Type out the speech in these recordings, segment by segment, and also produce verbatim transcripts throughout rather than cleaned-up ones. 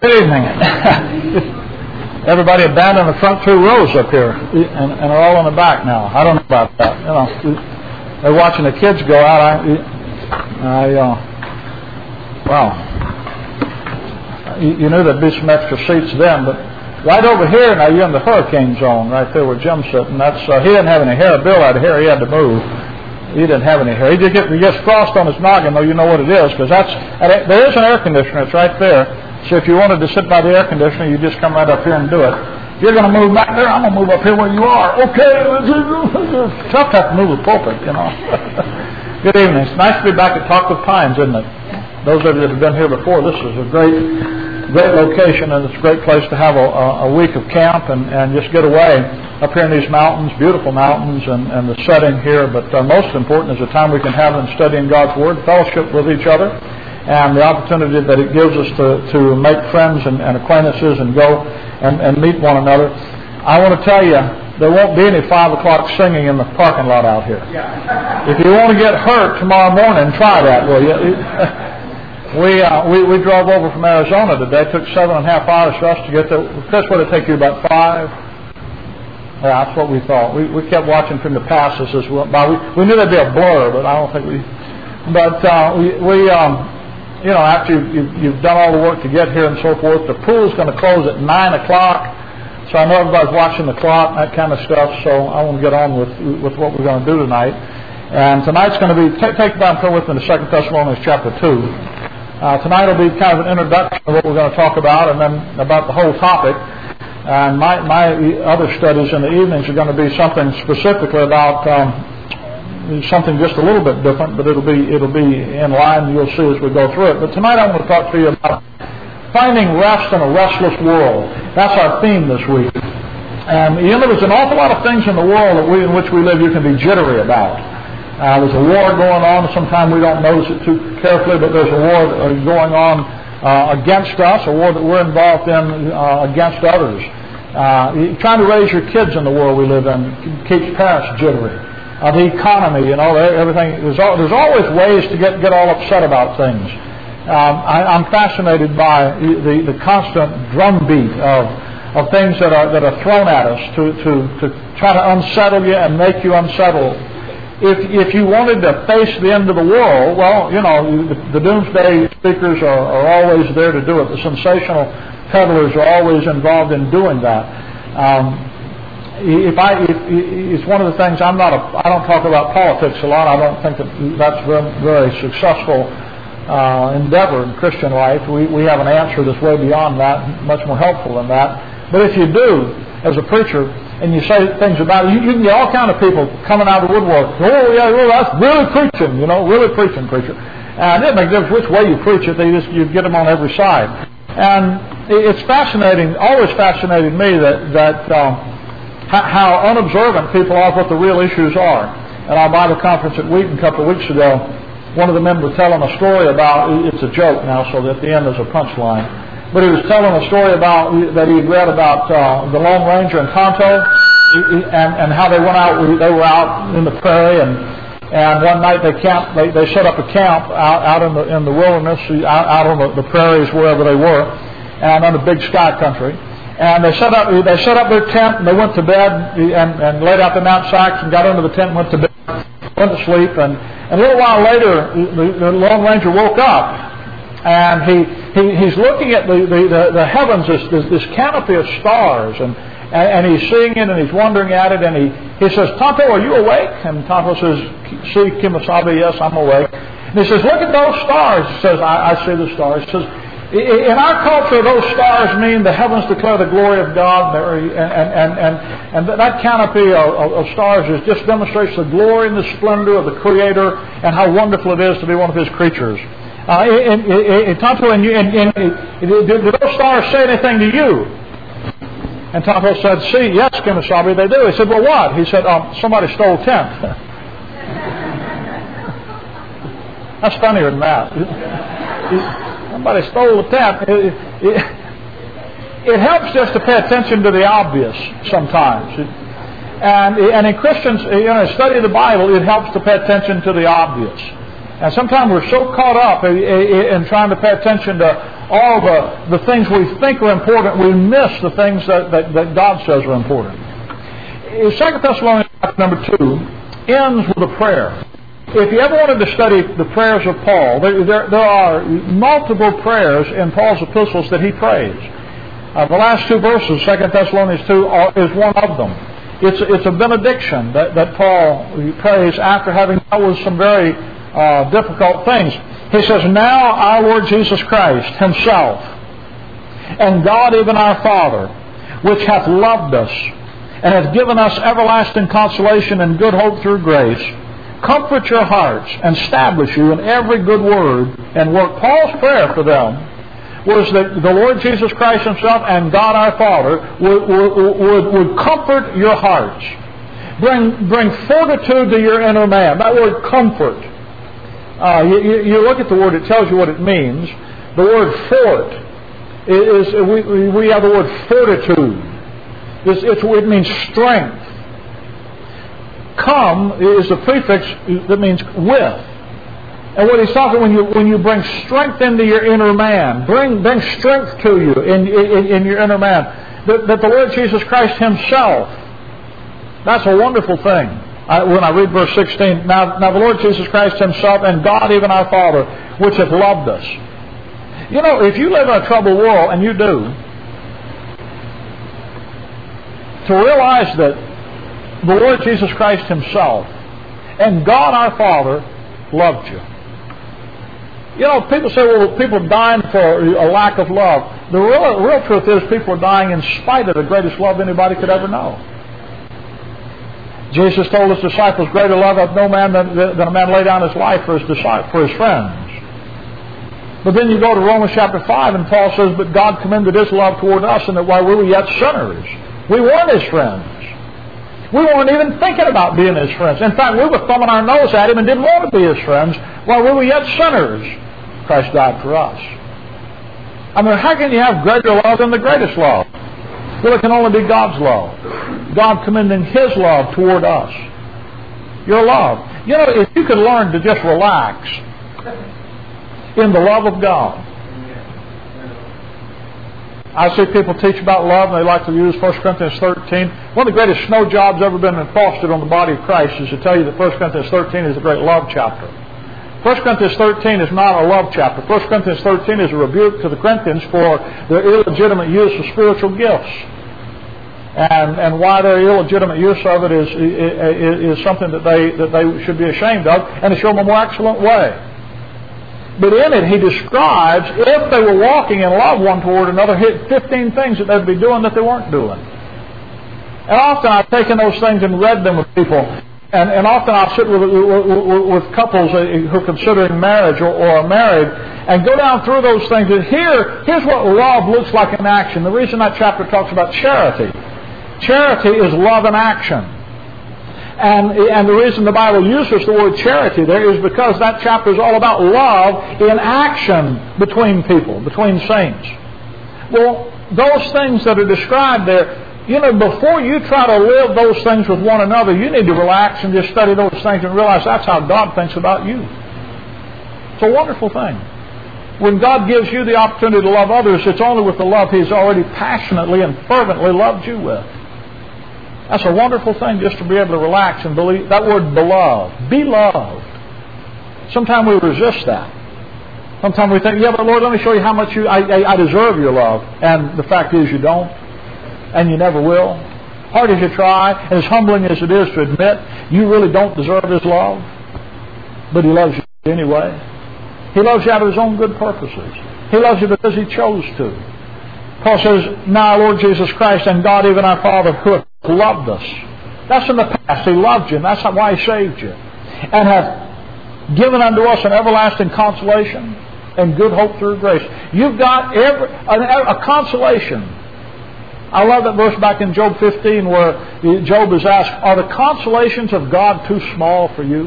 Good evening. Everybody abandoned the front two rows up here and, and are all in the back now. I don't know about that. You know, they're watching the kids go out. I, I uh, wow. You, you knew there'd be some extra seats then, but right over here now you're in the hurricane zone right there where Jim's sitting. That's uh, he didn't have any hair. Bill had hair. He had to move. He didn't have any hair. He just get, he gets frost on his noggin, though. You know what it is, because that's there is an air conditioner. It's right there. So if you wanted to sit by the air conditioner, you just come right up here and do it. If you're going to move back there, I'm going to move up here where you are. Okay. It's tough to have to move the pulpit, you know. Good evening. It's nice to be back at Talk with Pines, isn't it? Those of you that have been here before, this is a great, great location, and it's a great place to have a, a week of camp and, and just get away up here in these mountains, beautiful mountains, and, and the setting here. But uh, most important is the time we can have in studying God's Word, fellowship with each other, and the opportunity that it gives us to, to make friends and, and acquaintances and go and, and meet one another. I want to tell you, there won't be any five o'clock singing in the parking lot out here. If you want to get hurt tomorrow morning, try that, will you? we, uh, we we drove over from Arizona today. It took seven and a half hours for us to get there. Chris, what did it take you, about five? Yeah, that's what we thought. We we kept watching from the passes as well. We, we knew there'd be a blur, but I don't think we... But uh, we... we um, You know, after you've, you've done all the work to get here and so forth, the pool's going to close at nine o'clock. So I know everybody's watching the clock and that kind of stuff. So I want to get on with with what we're going to do tonight. And tonight's going to be take, take time to turn with me to Second Thessalonians chapter two. Uh, tonight will be kind of an introduction to what we're going to talk about, and then about the whole topic. And my my other studies in the evenings are going to be something specifically about. Um, Something just a little bit different, but it'll be it'll be in line. You'll see as we go through it. But tonight I want to talk to you about finding rest in a restless world. That's our theme this week. And you know, there's an awful lot of things in the world that we, in which we live you can be jittery about. Uh, there's a war going on. Sometimes we don't notice it too carefully, but there's a war going on uh, against us, a war that we're involved in uh, against others. Uh, trying to raise your kids in the world we live in keeps parents jittery. Uh, the economy, you know, everything. There's, all, there's always ways to get, get all upset about things. Um, I, I'm fascinated by the, the constant drumbeat of of things that are that are thrown at us to, to, to try to unsettle you and make you unsettled. If if you wanted to face the end of the world, well, you know, the, the doomsday speakers are, are always there to do it. The sensational peddlers are always involved in doing that. Um, If I, if, it's one of the things. I'm not a. I don't talk about politics a lot. I don't think that that's a very, very successful uh, endeavor in Christian life. We we have an answer that's way beyond that, much more helpful than that. But if you do, as a preacher, and you say things about it, you, you can get all kind of people coming out of the woodwork. Oh yeah, well, that's really preaching. You know, really preaching, preacher. And it makes no difference which way you preach it. They just you get them on every side. And it's fascinating. Always fascinated me that that. Um, how unobservant people are of what the real issues are. At our Bible conference at Wheaton a couple of weeks ago, one of the men was telling a story about, it's a joke now, so that at the end there's a punchline, but he was telling a story about that he had read about uh, the Lone Ranger and Tonto, and, and how they went out, they were out in the prairie, and and one night they camped, they, they set up a camp out, out in the in the wilderness, out, out on the, the prairies wherever they were, and on the big sky country. And they set up they set up their tent, and they went to bed and, and laid out the knapsacks and got into the tent and went to bed, went to sleep. And, and a little while later, the, the Lone Ranger woke up, and he, he he's looking at the, the, the, the heavens, this, this, this canopy of stars, and, and, and he's seeing it, and he's wondering at it, and he, he says, "Tonto, are you awake?" And Tonto says, "See, Kemosabe, yes, I'm awake." And he says, "Look at those stars." He says, I, I see the stars." He says, in our culture, those stars mean the heavens declare the glory of God, and and and, and that canopy of, of stars is just demonstrates the glory and the splendor of the Creator and how wonderful it is to be one of His creatures. Uh, and, and, Tonto, and, and, and, and did those stars say anything to you? And Tonto said, "See, yes, Kemosabe, they do." He said, "Well, what?" He said, um, "Somebody stole a tent." That's funnier than that. Somebody stole the tent. It, it, it helps just to pay attention to the obvious sometimes. And, and in Christians, you know, study the Bible, it helps to pay attention to the obvious. And sometimes we're so caught up in trying to pay attention to all the, the things we think are important, we miss the things that, that, that God says are important. Second Thessalonians number two ends with a prayer. If you ever wanted to study the prayers of Paul, there, there, there are multiple prayers in Paul's epistles that he prays. Uh, the last two verses, Second Thessalonians two, are, is one of them. It's, it's a benediction that, that Paul prays after having dealt with some very uh, difficult things. He says, "Now our Lord Jesus Christ himself, and God even our Father, which hath loved us, and hath given us everlasting consolation and good hope through grace, comfort your hearts and establish you in every good word and work." Paul's prayer for them was that the Lord Jesus Christ himself and God our Father would, would, would, would comfort your hearts. Bring, bring fortitude to your inner man. That word comfort. Uh, you, you look at the word, it tells you what it means. The word fort is, we, we have the word fortitude. It's, it's, it means strength. Come is a prefix that means with. And what he's talking when you when you bring strength into your inner man, bring bring strength to you in in, in your inner man, that, that the Lord Jesus Christ himself. That's a wonderful thing. I, when I read verse sixteen, now, now the Lord Jesus Christ himself and God even our Father, which hath loved us. You know, if you live in a troubled world, and you do, to realize that the Lord Jesus Christ himself and God our Father loved you. You know, people say, well, people are dying for a lack of love. The real, real truth is people are dying in spite of the greatest love anybody could ever know. Jesus told his disciples, "Greater love hath no man than, than a man lay down his life for his, for his friends." But then you go to Romans chapter five, and Paul says, "But God commended his love toward us, and that while we were yet sinners, we weren't his friends." We weren't even thinking about being his friends. In fact, we were thumbing our nose at him and didn't want to be his friends while we were yet sinners. Christ died for us. I mean, how can you have greater love than the greatest love? Well, it can only be God's love. God commending his love toward us. Your love. You know, if you could learn to just relax in the love of God. I see people teach about love, and they like to use First Corinthians thirteen. One of the greatest snow jobs ever been fostered on the body of Christ is to tell you that First Corinthians thirteen is a great love chapter. First Corinthians thirteen is not a love chapter. First Corinthians thirteen is a rebuke to the Corinthians for their illegitimate use of spiritual gifts. And, and why their illegitimate use of it is, is, is something that they, that they should be ashamed of, and to show them a more excellent way. But in it, he describes, if they were walking in love one toward another, fifteen things that they'd be doing that they weren't doing. And often I've taken those things and read them with people. And, and often I'll sit with, with, with couples who are considering marriage or, or are married and go down through those things. And here, here's what love looks like in action. The reason that chapter talks about charity. Charity is love in action. And, and the reason the Bible uses the word charity there is because that chapter is all about love in action between people, between saints. Well, those things that are described there, you know, before you try to live those things with one another, you need to relax and just study those things and realize that's how God thinks about you. It's a wonderful thing. When God gives you the opportunity to love others, it's only with the love He's already passionately and fervently loved you with. That's a wonderful thing, just to be able to relax and believe. That word beloved, be loved. Sometimes we resist that. Sometimes we think, yeah, but Lord, let me show you how much you I, I, I deserve your love. And the fact is you don't. And you never will. Hard as you try, and as humbling as it is to admit, you really don't deserve His love. But He loves you anyway. He loves you out of His own good purposes. He loves you because He chose to. Paul says, "Now, Lord Jesus Christ and God, even our Father, who hath loved us." That's in the past. He loved you, and that's why He saved you. "And hath given unto us an everlasting consolation and good hope through grace." You've got every, a, a consolation. I love that verse back in Job fifteen where Job is asked, are the consolations of God too small for you?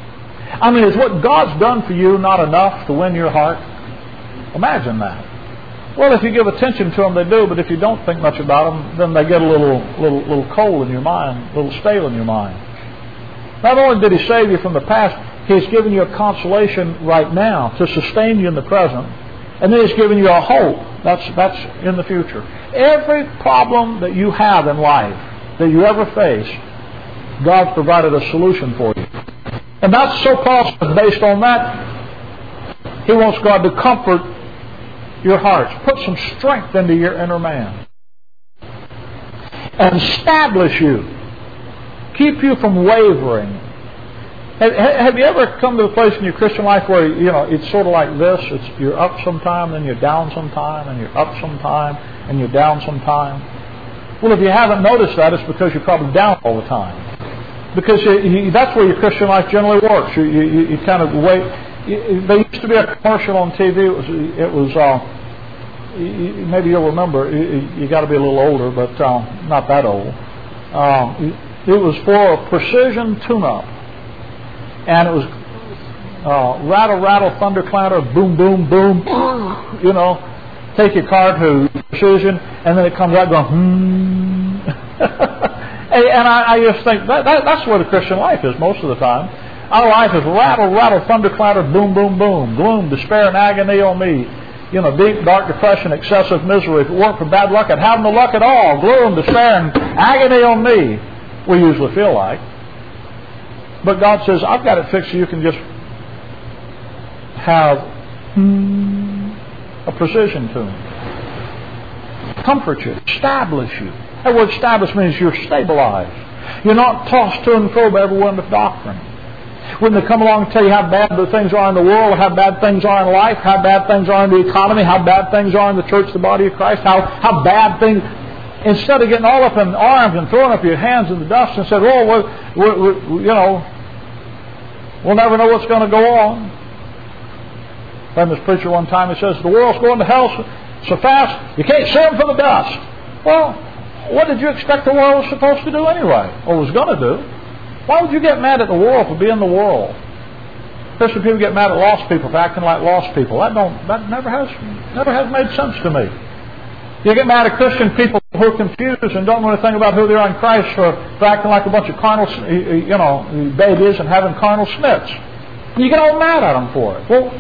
I mean, is what God's done for you not enough to win your heart? Imagine that. Well, if you give attention to them, they do, but if you don't think much about them, then they get a little, little, little cold in your mind, a little stale in your mind. Not only did He save you from the past, He's given you a consolation right now to sustain you in the present. And then He's given you a hope. That's, that's in the future. Every problem that you have in life, that you ever face, God's provided a solution for you. And that's so possible. Based on that, He wants God to comfort your hearts. Put some strength into your inner man. And establish you. Keep you from wavering. Have, have you ever come to a place in your Christian life where, you know, it's sort of like this? It's you're up sometime, then you're down sometime, and you're up sometime, and you're down sometime. Well, if you haven't noticed that, it's because you're probably down all the time. Because you, you, that's where your Christian life generally works. You, you, you kind of wait. You, there used to be a commercial on T V. It was, it was uh, you, maybe you'll remember. You, you got to be a little older, but uh, not that old. Uh, it was for a precision tune-up. And it was uh, rattle, rattle, thunder, clatter, boom, boom, boom. You know, take your car to precision, and then it comes out going, hmm. And I, I just think that, that that's where the Christian life is most of the time. Our life is rattle, rattle, thunder, clatter, boom, boom, boom. Gloom, despair, and agony on me. You know, deep, dark depression, excessive misery. If it weren't for bad luck, I'd have no luck at all. Gloom, despair, and agony on me. We usually feel like. But God says, I've got it fixed so you can just have hmm, a precision tune. Comfort you, establish you. That word establish means you're stabilized. You're not tossed to and fro by every wind of doctrine. When they come along and tell you how bad the things are in the world, how bad things are in life, how bad things are in the economy, how bad things are in the church, the body of Christ, how, how bad things... Instead of getting all up in arms and throwing up your hands in the dust and said, oh, we're, we're, we're, you know, we'll never know what's going to go on. Famous preacher one time, he says, the world's going to hell so, so fast, you can't see them from the dust. Well, what did you expect the world was supposed to do anyway, or was going to do? Why would you get mad at the world for being the world? Especially people get mad at lost people for acting like lost people. That don't. That never has never has made sense to me. You get mad at Christian people who are confused and don't know anything about who they are in Christ for, for acting like a bunch of carnal, you know, babies and having carnal snits. You get all mad at them for it. Well,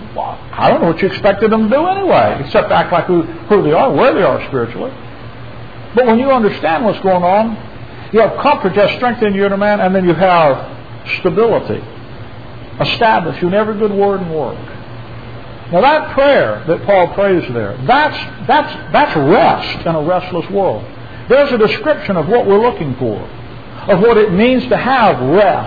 I don't know what you expected them to do anyway, except act like who, who they are, where they are spiritually. But when you understand what's going on, you have comfort, you have strength in your inner man, and then you have stability. Established you in every good word and work. Now that prayer that Paul prays there, that's, that's, that's rest in a restless world. There's a description of what we're looking for, of what it means to have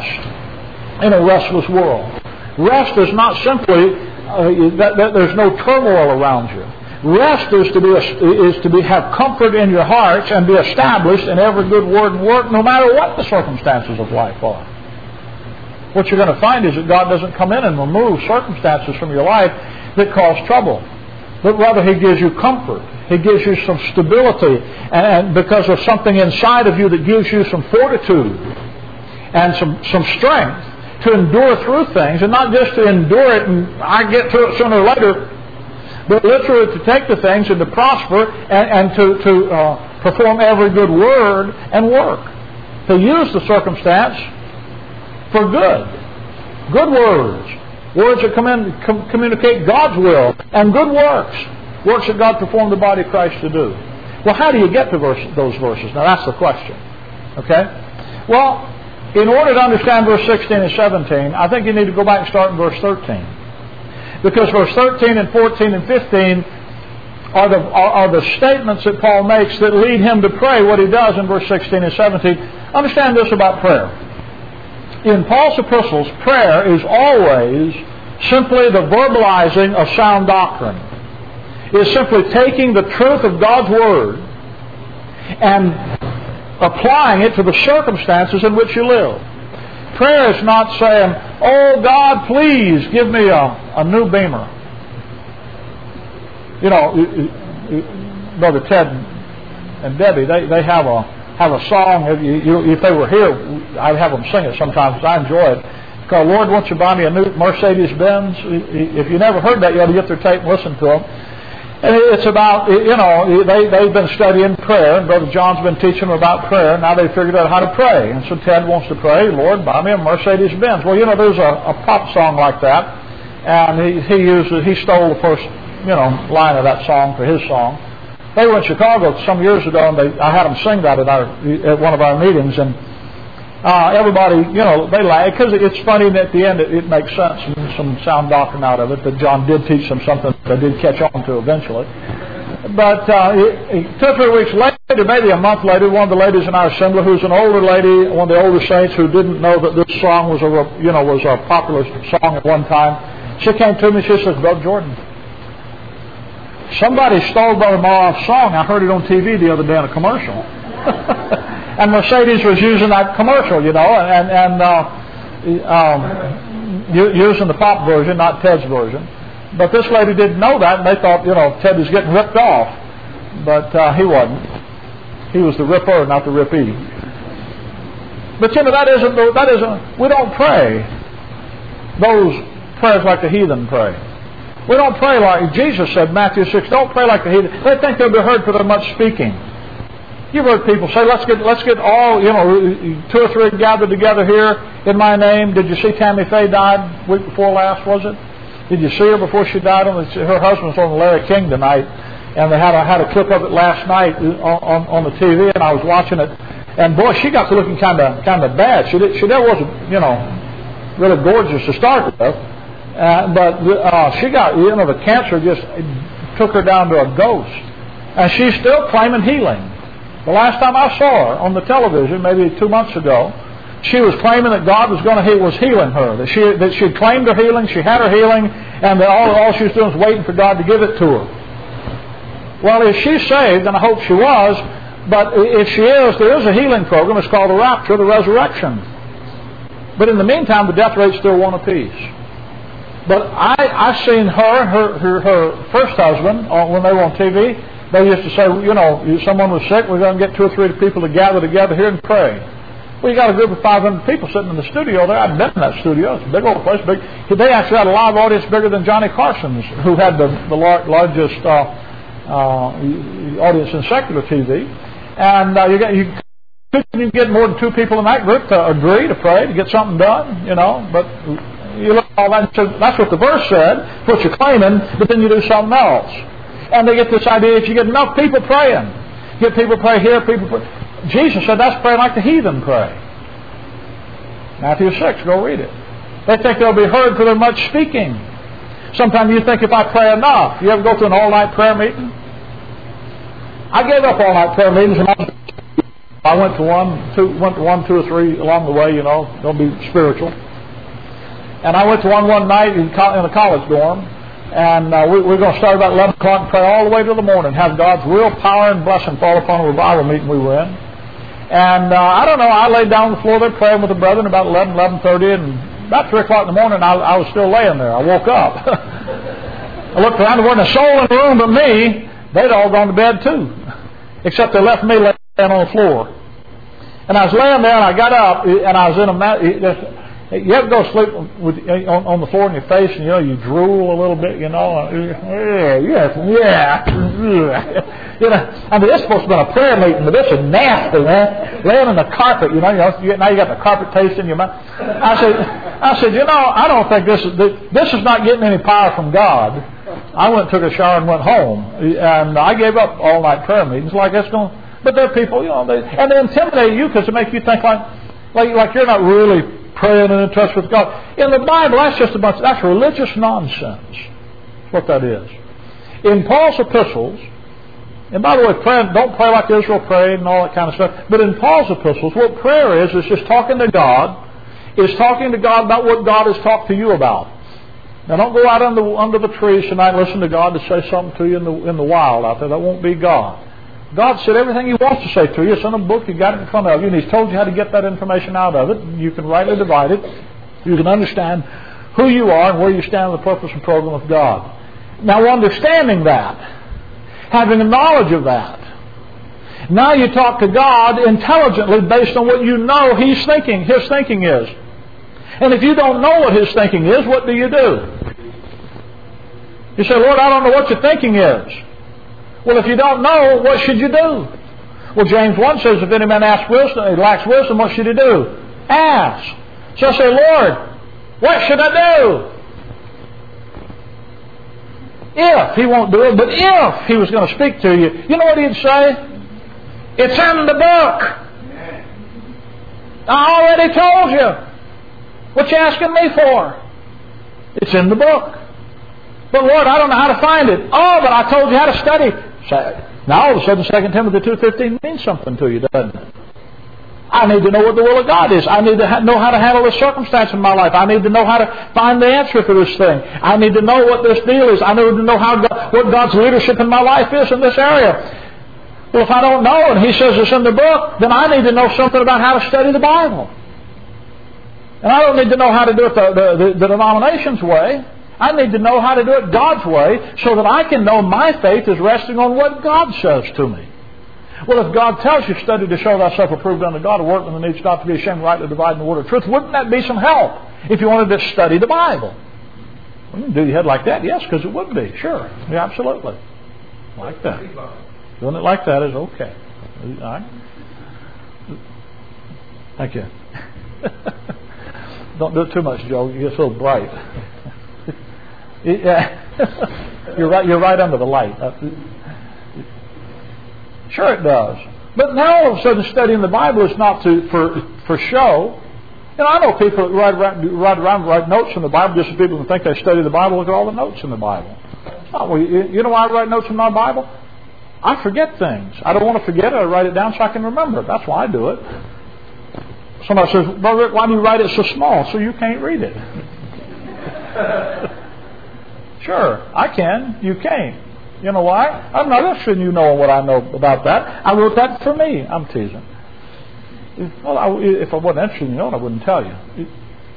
rest in a restless world. Rest is not simply uh, that, that there's no turmoil around you. Rest is to be is to be have comfort in your hearts and be established in every good word and work, no matter what the circumstances of life are. What you're going to find is that God doesn't come in and remove circumstances from your life that cause trouble, but rather He gives you comfort. He gives you some stability, and because of something inside of you that gives you some fortitude and some, some strength to endure through things, and not just to endure it and I get to it sooner or later, but literally to take the things and to prosper and, and to, to uh, perform every good word and work. To use the circumstance for good. Good words. Words that come in, com- communicate God's will. And good works. Works that God performed the body of Christ to do. Well, how do you get to verse, those verses? Now, that's the question. Okay? Well, in order to understand verse sixteen and seventeen, I think you need to go back and start in verse thirteen. Because verse thirteen and fourteen and fifteen are the, are, are the statements that Paul makes that lead him to pray what he does in verse sixteen and seventeen. Understand this about prayer. In Paul's epistles, prayer is always simply the verbalizing of sound doctrine. It's simply taking the truth of God's Word and applying it to the circumstances in which you live. Prayer is not saying, oh God, please give me a, a new Beamer. You know, Brother Ted and Debbie, they, they have a have a song. If, you, if they were here, I'd have them sing it sometimes because I enjoy it. It's called, Lord, won't you buy me a new Mercedes-Benz? If you never heard that, you ought to get their tape and listen to them. And it's about, you know, they, they've been studying prayer, and Brother John's been teaching them about prayer, and now they've figured out how to pray. And so Ted wants to pray, Lord, buy me a Mercedes-Benz. Well, you know, there's a, a pop song like that, and he, he used, he stole the first, you know, line of that song for his song. They were in Chicago some years ago, and they, I had them sing that at, our, at one of our meetings, and uh, everybody, you know, they laughed, because it's funny, and at the end it, it makes sense, and some sound doctrine out of it, that John did teach them something they did catch on to eventually. But uh, it, it, two or three weeks later, maybe a month later, one of the ladies in our assembly, who's an older lady, one of the older saints who didn't know that this song was a, you know, was a popular song at one time, she came to me, she says, Brother Jordan, somebody stole Brother Maroff's song. I heard it on T V the other day in a commercial. And Mercedes was using that commercial, you know, and, and uh, um, using the pop version, not Ted's version. But this lady didn't know that, and they thought, you know, Ted was getting ripped off. But uh, he wasn't. He was the ripper, not the rippee. But, you know, that isn't, that isn't, we don't pray those prayers like the heathen pray. We don't pray like, Jesus said, Matthew six, don't pray like the heathen. They think they'll be heard for their much speaking. You've heard people say, let's get let's get all, you know, two or three gathered together here in my name. Did you see Tammy Faye died week before last, was it? Did you see her before she died? Her husband was on Larry King tonight, and they had a, had a clip of it last night on, on, on the T V, and I was watching it. And boy, she got to looking kind of kind of bad. She did, she never wasn't, you know, really gorgeous to start with. Uh, but uh, she got, you know, the cancer just took her down to a ghost. And she's still claiming healing. The last time I saw her on the television, maybe two months ago, she was claiming that God was going to he was healing her. That she that she had claimed her healing, she had her healing, and that all, all she was doing was waiting for God to give it to her. Well, if she's saved, and I hope she was, but if she is, there is a healing program. It's called the Rapture, the Resurrection. But in the meantime, the death rate's still one apiece. But I, I seen her, her, her, her first husband, when they were on T V, they used to say, you know, if someone was sick, we're going to get two or three people to gather together here and pray. Well, you got a group of five hundred people sitting in the studio there. I've been in that studio. It's a big old place. Big. They actually had a live audience bigger than Johnny Carson's, who had the, the lar- largest uh, uh, audience in secular T V. And uh, you, get, you couldn't get more than two people in that group to agree to pray, to get something done, you know. But you look at all that, so that's what the verse said, what you're claiming, but then you do something else. And they get this idea, if you get enough people praying, you get people pray here, people pray. Jesus said that's praying like the heathen pray. Matthew six, go read it. They think they'll be heard for their much speaking. Sometimes you think if I pray enough. You ever go to an all-night prayer meeting? I gave up all-night prayer meetings and I, I went to one, two, went to one, two or three along the way, you know, don't be spiritual. And I went to one one night in, co- in a college dorm, and uh, we, we're going to start about eleven o'clock and pray all the way to the morning, have God's real power and blessing fall upon a revival meeting we were in. And uh, I don't know, I laid down on the floor there praying with the brethren about eleven, eleven thirty, and about three o'clock in the morning I, I was still laying there. I woke up. I looked around, there wasn't a soul in the room but me. They'd all gone to bed too, except they left me laying on the floor. And I was laying there, and I got up, and I was in a... Ma- You ever go to sleep with, on, on the floor in your face, and you know you drool a little bit, you know? Yeah, yes, yeah. You know, I mean, this is supposed to be a prayer meeting, but this is nasty, man. Laying on the carpet, you know. You know you, now you got the carpet taste in your mouth. I said, I said, you know, I don't think this is this is not getting any power from God. I went and took a shower and went home, and I gave up all night prayer meetings. Like that's going, but there are people, you know, they, and they intimidate you because they make you think like, like, like you're not really praying and in touch with God. In the Bible, that's just a bunch, that's religious nonsense. That's what that is. In Paul's epistles, and by the way, pray, don't pray like Israel prayed and all that kind of stuff, but in Paul's epistles, what prayer is, is just talking to God, is talking to God about what God has talked to you about. Now don't go out under, under the trees tonight and listen to God to say something to you in the, in the wild out there. That won't be God. God said everything He wants to say to you. It's in a book. You got it in front of you, and He's told you how to get that information out of it. You can rightly divide it. You can understand who you are and where you stand in the purpose and program of God. Now, understanding that, having a knowledge of that, now you talk to God intelligently based on what you know He's thinking, His thinking is. And if you don't know what His thinking is, what do you do? You say, Lord, I don't know what your thinking is. Well, if you don't know, what should you do? Well, James one says, if any man asks wisdom, he lacks wisdom, what should he do? Ask. So I say, Lord, what should I do? If he won't do it, but if he was going to speak to you, you know what he'd say? It's in the book. I already told you. What you asking me for? It's in the book. But Lord, I don't know how to find it. Oh, but I told you how to study. Now all of a sudden Second Timothy two fifteen means something to you, doesn't it? I need to know what the will of God is. I need to ha- know how to handle this circumstance in my life. I need to know how to find the answer for this thing. I need to know what this deal is. I need to know how God, what God's leadership in my life is in this area. Well, if I don't know and He says it's in the book, then I need to know something about how to study the Bible. And I don't need to know how to do it the, the, the, the denomination's way. I need to know how to do it God's way so that I can know my faith is resting on what God says to me. Well, if God tells you, study to show thyself approved unto God, a workman that needs not to be ashamed, rightly dividing the word of truth, wouldn't that be some help if you wanted to study the Bible? Well, you can do your head like that, yes, because it would be. Sure. Yeah, absolutely. Like that. Doing it like that is okay. All right. Thank you. Don't do it too much, Joe. You get so bright. Yeah. You're right. You're right under the light. Sure, it does. But now all of a sudden, studying the Bible is not to for for show. You know, I know people that ride around, ride around write notes in the Bible just so people can think they study the Bible. Look at all the notes in the Bible. Oh, you know why I write notes in my Bible? I forget things. I don't want to forget it. I write it down so I can remember it. That's why I do it. Somebody says, "Brother Rick, why do you write it so small so you can't read it?" Sure, I can. You can't. You know why? I'm not interested in you knowing what I know about that. I wrote that for me. I'm teasing. Well, I, if I wasn't interested in knowing, I wouldn't tell you.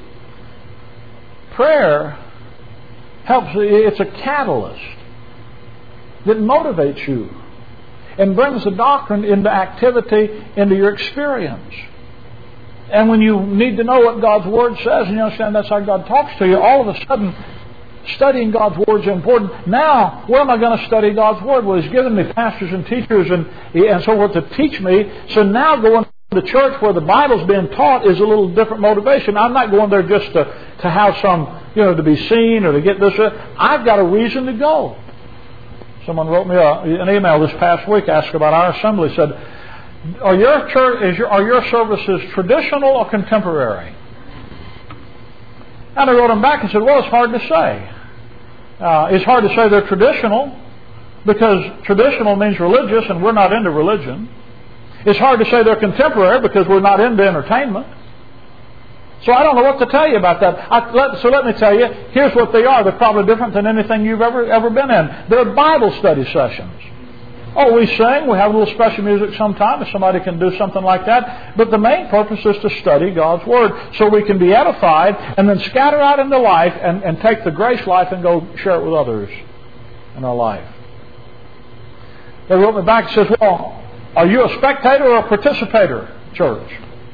Prayer helps. It's a catalyst that motivates you and brings the doctrine into activity, into your experience. And when you need to know what God's Word says and you understand that's how God talks to you, all of a sudden studying God's Word is important. Now, where am I going to study God's Word? Well, He's given me pastors and teachers and, and so forth to teach me. So now going to the church where the Bible's being taught is a little different motivation. I'm not going there just to, to have some, you know, to be seen or to get this. I've got a reason to go. Someone wrote me a, an email this past week asking about our assembly. Said, are your church, is your, are your services traditional or contemporary? And I wrote him back and said, well, it's hard to say. Uh, it's hard to say they're traditional because traditional means religious and we're not into religion. It's hard to say they're contemporary because we're not into entertainment. So I don't know what to tell you about that. I, let, so let me tell you, here's what they are. They're probably different than anything you've ever ever been in. They're Bible study sessions. Oh, we sing, we have a little special music sometime if somebody can do something like that. But the main purpose is to study God's Word so we can be edified and then scatter out into life and, and take the grace life and go share it with others in our life. They wrote me back and says, well, are you a spectator or a participator, church?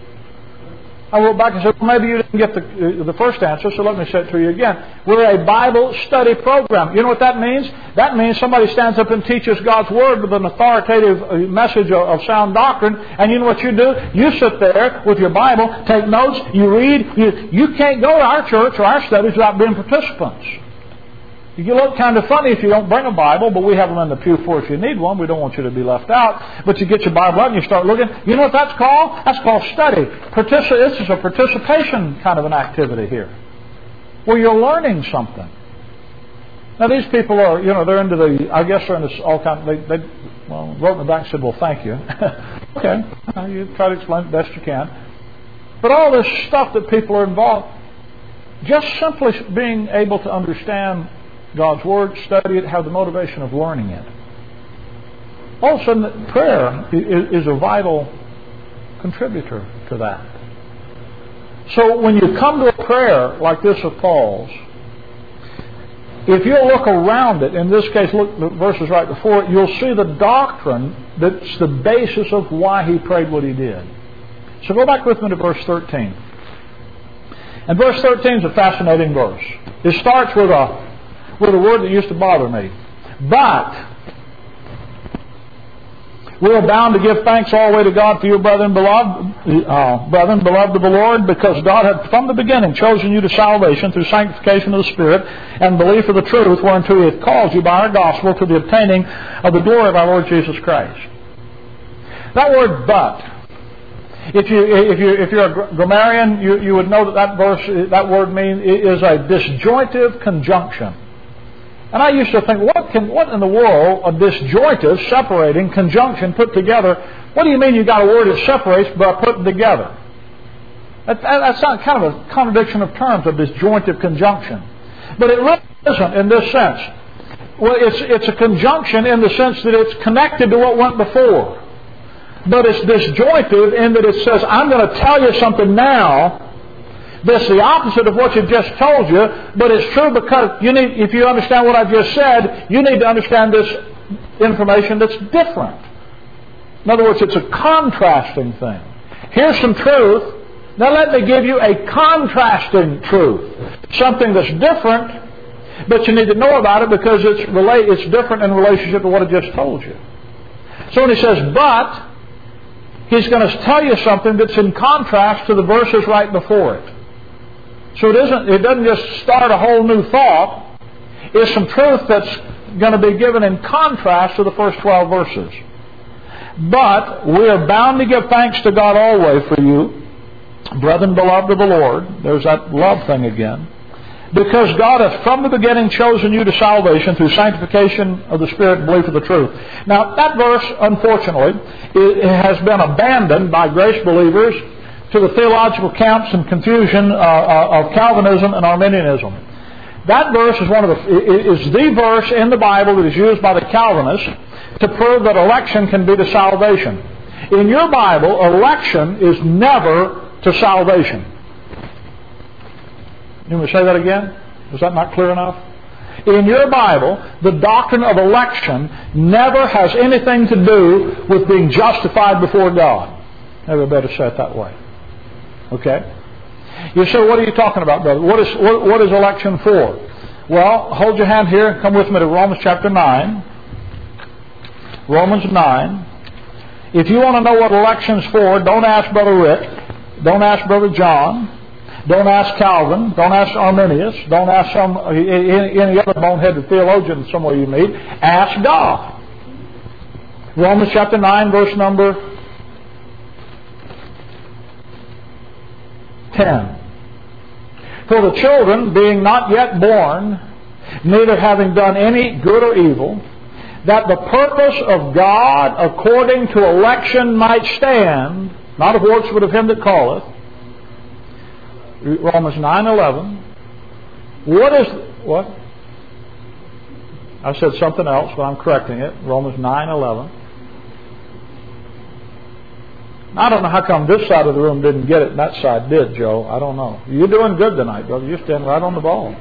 I wrote back and said, well, maybe you didn't get the, uh, the first answer, so let me say it to you again. We're a Bible study program. You know what that means? That means somebody stands up and teaches God's Word with an authoritative message of, of sound doctrine, and you know what you do? You sit there with your Bible, take notes, you read. You, you can't go to our church or our studies without being participants. You look kind of funny if you don't bring a Bible, but we have them in the pew for if you need one. We don't want you to be left out. But you get your Bible out and you start looking. You know what that's called? That's called study. Partici- this is a participation kind of an activity here, where you're learning something. Now these people are, you know, they're into the, I guess they're into all kinds, they, they well, wrote me back and said, well, thank you. Okay, you try to explain it best you can. But all this stuff that people are involved, just simply being able to understand God's Word, study it, have the motivation of learning it. All of a sudden, prayer is a vital contributor to that. So when you come to a prayer like this of Paul's, if you look around it, in this case, look the verses right before it, you'll see the doctrine that's the basis of why he prayed what he did. So go back with me to verse thirteen. And verse thirteen is a fascinating verse. It starts with a with a word that used to bother me. But We are bound to give thanks always to God for you, brethren, beloved, uh, brethren, beloved of the Lord, because God had from the beginning chosen you to salvation through sanctification of the Spirit and belief of the truth, whereunto He hath called you by our gospel to the obtaining of the glory of our Lord Jesus Christ. That word "but," if you if you if you're a grammarian, you, you would know that that verse, that word means is a disjointive conjunction. And I used to think, what can, what in the world, a disjointive, separating conjunction put together? What do you mean you got a word that separates by putting together? That, that, that's not kind of a contradiction of terms, a disjointive conjunction. But it really isn't in this sense. Well, it's, it's a conjunction in the sense that it's connected to what went before. But it's disjointive in that it says, I'm going to tell you something now that's the opposite of what you've just told you, but it's true because you need, if you understand what I've just said, you need to understand this information that's different. In other words, it's a contrasting thing. Here's some truth. Now let me give you a contrasting truth. Something that's different, but you need to know about it because it's relate, it's different in relationship to what I just told you. So when he says, but, he's going to tell you something that's in contrast to the verses right before it. So it isn't. It doesn't just start a whole new thought. It's some truth that's going to be given in contrast to the first twelve verses. But we are bound to give thanks to God always for you, brethren beloved of the Lord. There's that love thing again. Because God hath from the beginning chosen you to salvation through sanctification of the Spirit and belief of the truth. Now that verse, unfortunately, it has been abandoned by grace believers to the theological camps and confusion uh, uh, of Calvinism and Arminianism. That verse is one of the is the verse in the Bible that is used by the Calvinists to prove that election can be to salvation. In your Bible, election is never to salvation. You want me to say that again? Was that not clear enough? In your Bible, the doctrine of election never has anything to do with being justified before God. Never better say it that way. Okay? You say, what are you talking about, brother? What is, what, what is election for? Well, hold your hand here and come with me to Romans chapter nine. Romans nine. If you want to know what election's for, don't ask Brother Rick. Don't ask Brother John. Don't ask Calvin. Don't ask Arminius. Don't ask some any, any other boneheaded theologian somewhere you meet. Ask God. Romans chapter nine, verse number ten. For the children, being not yet born, neither having done any good or evil, that the purpose of God according to election might stand, not of works but of him that calleth. Romans nine eleven. What is what? I said something else, but I'm correcting it. Romans nine eleven. I don't know how come this side of the room didn't get it and that side did, Joe. I don't know. You're doing good tonight, brother. You're standing right on the ball.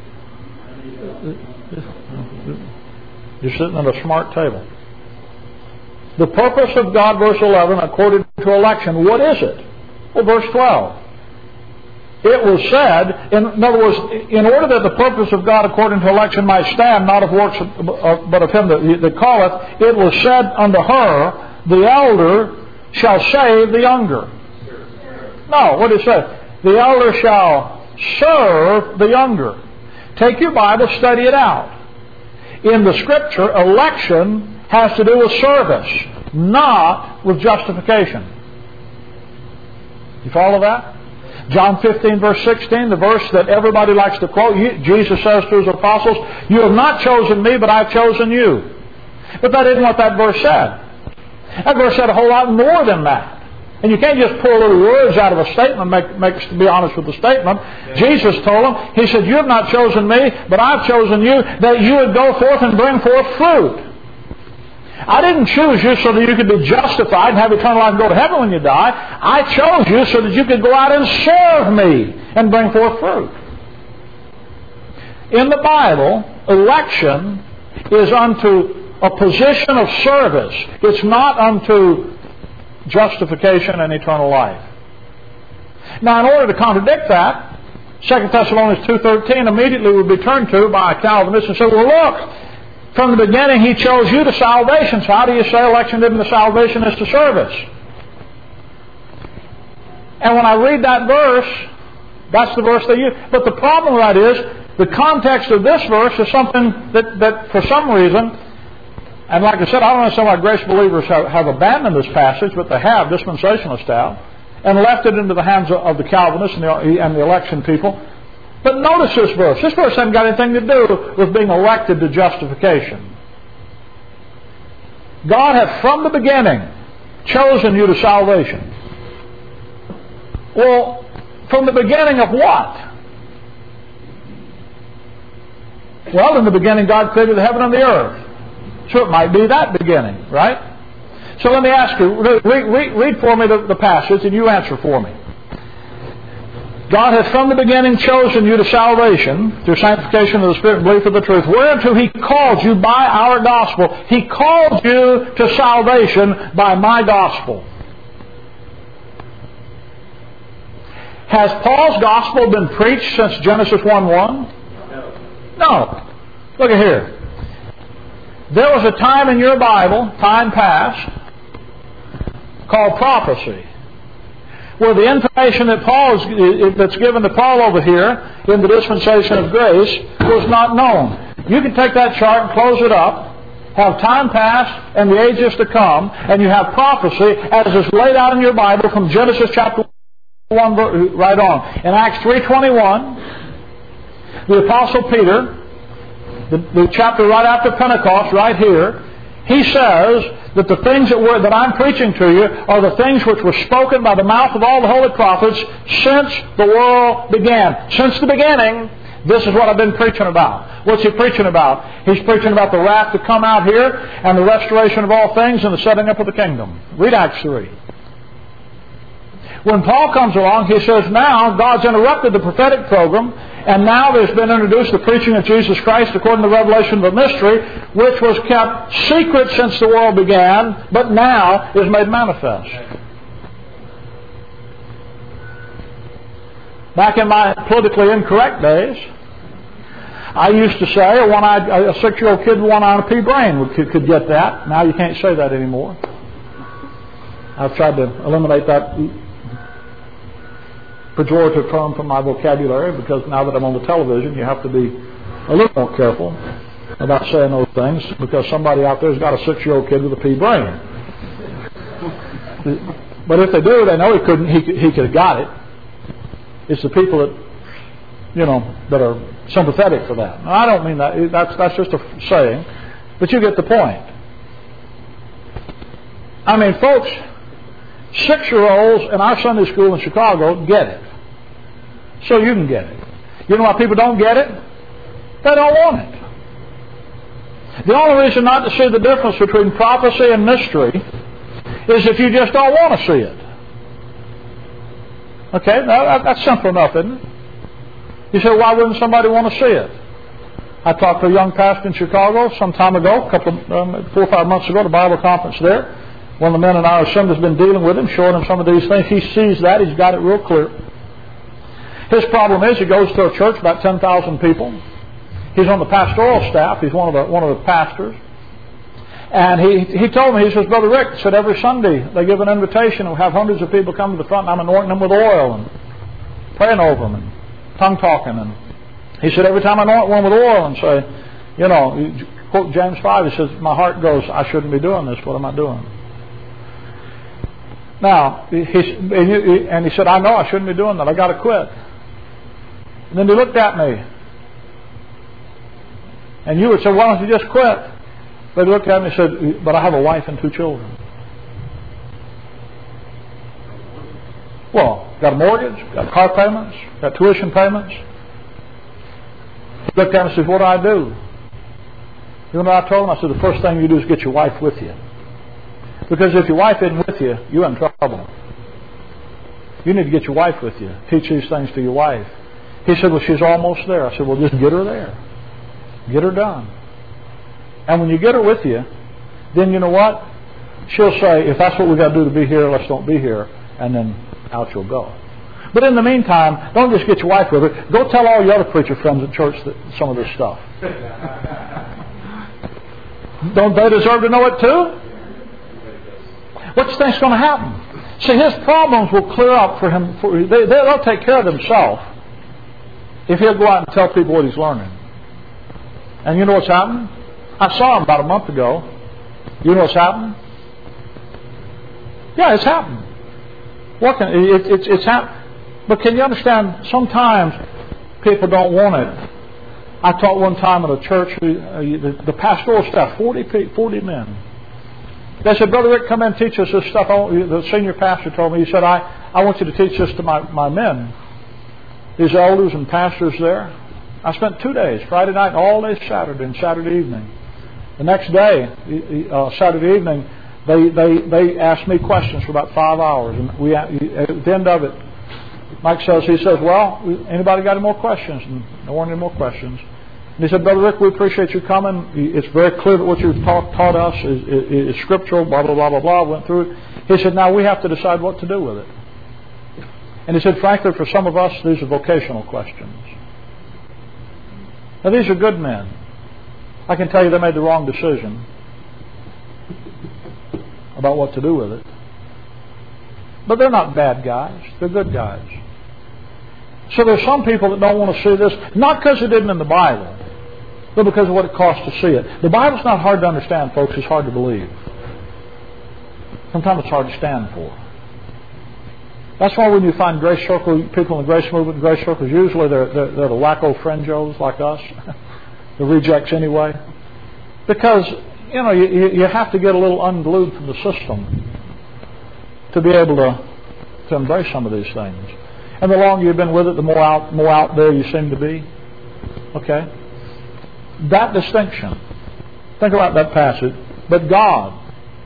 You're sitting at a smart table. The purpose of God, verse eleven, according to election. What is it? Well, verse twelve. It was said, in, in other words, in order that the purpose of God according to election might stand, not of works but of him that, that calleth, it was said unto her, the elder shall save the younger. No, what did it say? The elder shall serve the younger. Take your Bible, study it out. In the Scripture, election has to do with service, not with justification. You follow that? John fifteen, verse sixteen, the verse that everybody likes to quote, Jesus says to his apostles, you have not chosen me, but I've chosen you. But that isn't what that verse said. That verse said a whole lot more than that. And you can't just pull little words out of a statement and make, make, to be honest with the statement. Yeah. Jesus told them, he said, you have not chosen me, but I've chosen you, that you would go forth and bring forth fruit. I didn't choose you so that you could be justified and have eternal life and go to heaven when you die. I chose you so that you could go out and serve me and bring forth fruit. In the Bible, election is unto a position of service. It's not unto justification and eternal life. Now, in order to contradict that, Second Thessalonians two thirteen immediately would be turned to by a Calvinist and say, well, look, From the beginning, He chose you to salvation. So how do you say election given to salvation is to service? And when I read that verse, that's the verse they use. But the problem with that is, the context of this verse is something that, that for some reason, and like I said, I don't understand why grace believers have, have abandoned this passage, but they have, dispensationalists have, and left it into the hands of, of the Calvinists and the, and the election people. But notice this verse. This verse hasn't got anything to do with being elected to justification. God hath from the beginning chosen you to salvation. Well, from the beginning of what? Well, in the beginning God created the heaven and the earth. So it might be that beginning, right? So let me ask you, read, read, read for me the, the passage and you answer for me. God hath from the beginning chosen you to salvation through sanctification of the Spirit and belief of the truth, whereunto He called you by our gospel. He called you to salvation by my gospel. Has Paul's gospel been preached since Genesis one one? No. Look at here. There was a time in your Bible, time past, called prophecy, where the information that Paul's, that's given to Paul over here in the dispensation of grace was not known. You can take that chart and close it up, have time past and the ages to come, and you have prophecy as is laid out in your Bible from Genesis chapter one right on. In Acts three twenty-one, the Apostle Peter, the, the chapter right after Pentecost, right here, he says that the things that, were, that I'm preaching to you are the things which were spoken by the mouth of all the holy prophets since the world began. Since the beginning, this is what I've been preaching about. What's he preaching about? He's preaching about the wrath to come out here and the restoration of all things and the setting up of the kingdom. Read Acts three. When Paul comes along, he says, now God's interrupted the prophetic program, and now there's been introduced the preaching of Jesus Christ according to the revelation of a mystery, which was kept secret since the world began, but now is made manifest. Back in my politically incorrect days, I used to say a, one-eyed, a six-year-old kid with one eye and a pea brain could, could get that. Now you can't say that anymore. I've tried to eliminate that pejorative term from my vocabulary, because now that I'm on the television, you have to be a little more careful about saying those things, because somebody out there's got a six-year-old kid with a pea brain. But if they do, they know he couldn't. He, he could have got it. It's the people that, you know, that are sympathetic for that. Now, I don't mean that. That's that's just a saying, but you get the point. I mean, folks, six-year-olds in our Sunday school in Chicago get it. So you can get it. You know why people don't get it? They don't want it. The only reason not to see the difference between prophecy and mystery is if you just don't want to see it. Okay, now that's simple enough, isn't it? You say, why wouldn't somebody want to see it? I talked to a young pastor in Chicago some time ago, a couple, um, four or five months ago, at a Bible conference there. One of the men in our assembly has been dealing with him, showing him some of these things. He sees that. He's got it real clear. His problem is he goes to a church, about ten thousand people. He's on the pastoral staff. He's one of the one of the pastors. And he he told me, he says, Brother Rick, said every Sunday they give an invitation and we have hundreds of people come to the front and I'm anointing them with oil and praying over them and tongue talking. And he said, every time I anoint one with oil and say, you know, quote James five, he says, my heart goes, I shouldn't be doing this. What am I doing? Now, he, and he said, I know I shouldn't be doing that. I got to quit. And then he looked at me. And you would say, why don't you just quit? But he looked at me and said, but I have a wife and two children. Well, got a mortgage, got car payments, got tuition payments. He looked at me and said, what do I do? You know what I told him? I said, the first thing you do is get your wife with you. Because if your wife isn't with you, you're in trouble. You need to get your wife with you. Teach these things to your wife. He said, well, she's almost there. I said, well, just get her there. Get her done. And when you get her with you, then you know what? She'll say, if that's what we've got to do to be here, let's don't be here. And then out you'll go. But in the meantime, don't just get your wife with her. Go tell all your other preacher friends at church that some of this stuff. Don't they deserve to know it too? What do you think's going to happen? See, his problems will clear up for him. For, they, they'll take care of themselves if he'll go out and tell people what he's learning. And you know what's happening? I saw him about a month ago. You know what's happening? Yeah, it's happened. What can, it, it, it's happened. But can you understand, sometimes people don't want it. I taught one time at a church, uh, the, the pastoral staff, forty, forty men. They said, Brother Rick, come in and teach us this stuff. The senior pastor told me, he said, I, I want you to teach this to my, my men. These elders and pastors there. I spent two days, Friday night and all day Saturday and Saturday evening. The next day, uh, Saturday evening, they, they, they asked me questions for about five hours. And we, at the end of it, Mike says, he says, well, anybody got any more questions? And there weren't any more questions. And he said, Brother Rick, we appreciate you coming. It's very clear that what you've taught, taught us is, is, is scriptural, blah, blah, blah, blah, blah. Went through it. He said, now we have to decide what to do with it. And he said, frankly, for some of us, these are vocational questions. Now, these are good men. I can tell you they made the wrong decision about what to do with it. But they're not bad guys. They're good guys. So there's some people that don't want to see this, not because it isn't in the Bible, but because of what it costs to see it. The Bible's not hard to understand, folks. It's hard to believe. Sometimes it's hard to stand for. That's why when you find Grace Circle, people in the Grace Movement, Grace Circles, usually they're, they're, they're the wacko fringos like us, the rejects anyway. Because, you know, you, you have to get a little unglued from the system to be able to, to embrace some of these things. And the longer you've been with it, the more out, more out there you seem to be. Okay? That distinction. Think about that passage. But God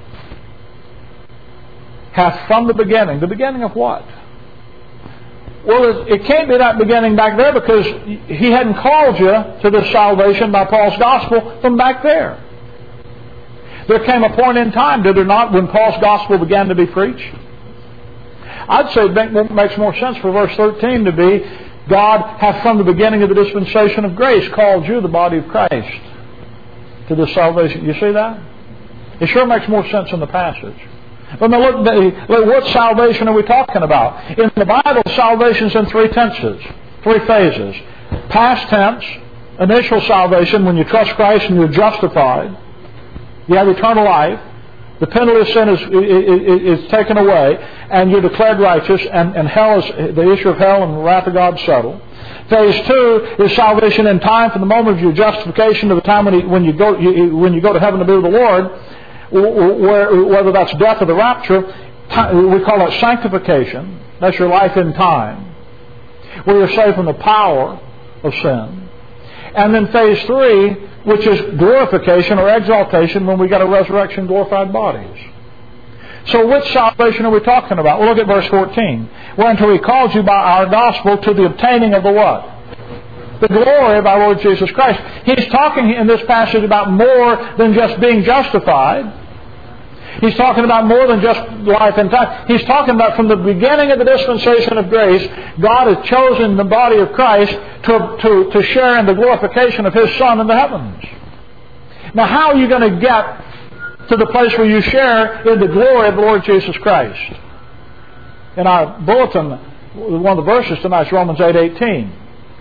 hath from the beginning. The beginning of what? Well, it, it can't be that beginning back there because He hadn't called you to this salvation by Paul's gospel from back there. There came a point in time, did there not, when Paul's gospel began to be preached? I'd say it makes more sense for verse thirteen to be, God hath from the beginning of the dispensation of grace called you, the body of Christ, to this salvation. You see that? It sure makes more sense in the passage. But now look, look, what salvation are we talking about? In the Bible, salvation's in three tenses, three phases. Past tense, initial salvation, when you trust Christ and you're justified. You have eternal life. The penalty of sin is, is, is taken away, and you're declared righteous, and, and hell is the issue of hell and the wrath of God settled. Phase two is salvation in time, from the moment of your justification to the time when you, when you go you, when you go to heaven to be with the Lord, where, whether that's death or the rapture. We call that sanctification. That's your life in time, where you're saved from the power of sin. And then phase three, which is glorification or exaltation, when we got a resurrection, glorified bodies. So which salvation are we talking about? Well, look at verse fourteen. Whereunto He called you by our gospel to the obtaining of the what? The glory of our Lord Jesus Christ. He's talking in this passage about more than just being justified. He's talking about more than just life and time. He's talking about from the beginning of the dispensation of grace, God has chosen the body of Christ to, to, to share in the glorification of His Son in the heavens. Now, how are you going to get to the place where you share in the glory of the Lord Jesus Christ? In our bulletin, one of the verses tonight is Romans eight eighteen.